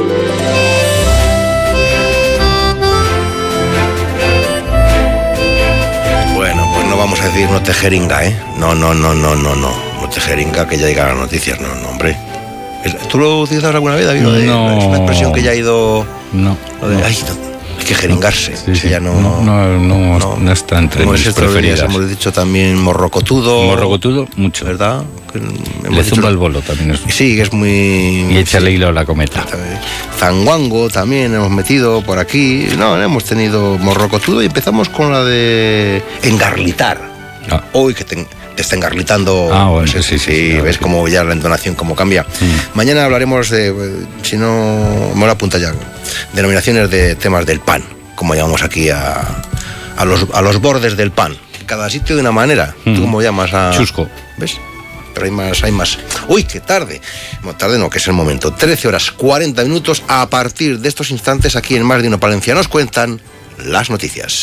Bueno, pues no vamos a decir no te jeringa, ¿eh? No, no, no, no, no, no. No te jeringa que ya llega las noticias. No, no, hombre. ¿Tú lo utilizas alguna vez, David? No. Es una expresión que ya ha ido... No. Lo de, no. ay, no. que jeringarse. Sí, sí. Ya no, no, no, no, no, no está entre mis preferidas. Hemos dicho también morrocotudo. Morrocotudo, mucho. ¿Verdad? Le zumba el bolo también. Es... Sí, que es muy... Y échale hilo a la cometa. Zanguango también hemos metido por aquí. No, hemos tenido morrocotudo y empezamos con la de engarlitar. Ah. Hoy que te, te está engarlitando. Ah, bueno, sí, sí, sí, sí, sí. Ves cómo ya la entonación cómo cambia. Mm. Mañana hablaremos de, si no me lo apunta ya, denominaciones de temas del pan, como llamamos aquí a, a, los, a los bordes del pan. Cada sitio de una manera. Mm. ¿Tú cómo llamas a...? Chusco. ¿Ves? Pero hay más, hay más. ¡Uy, qué tarde! No, tarde no, que es el momento. trece horas cuarenta minutos. A partir de estos instantes, aquí en Más de Uno Palencia nos cuentan las noticias.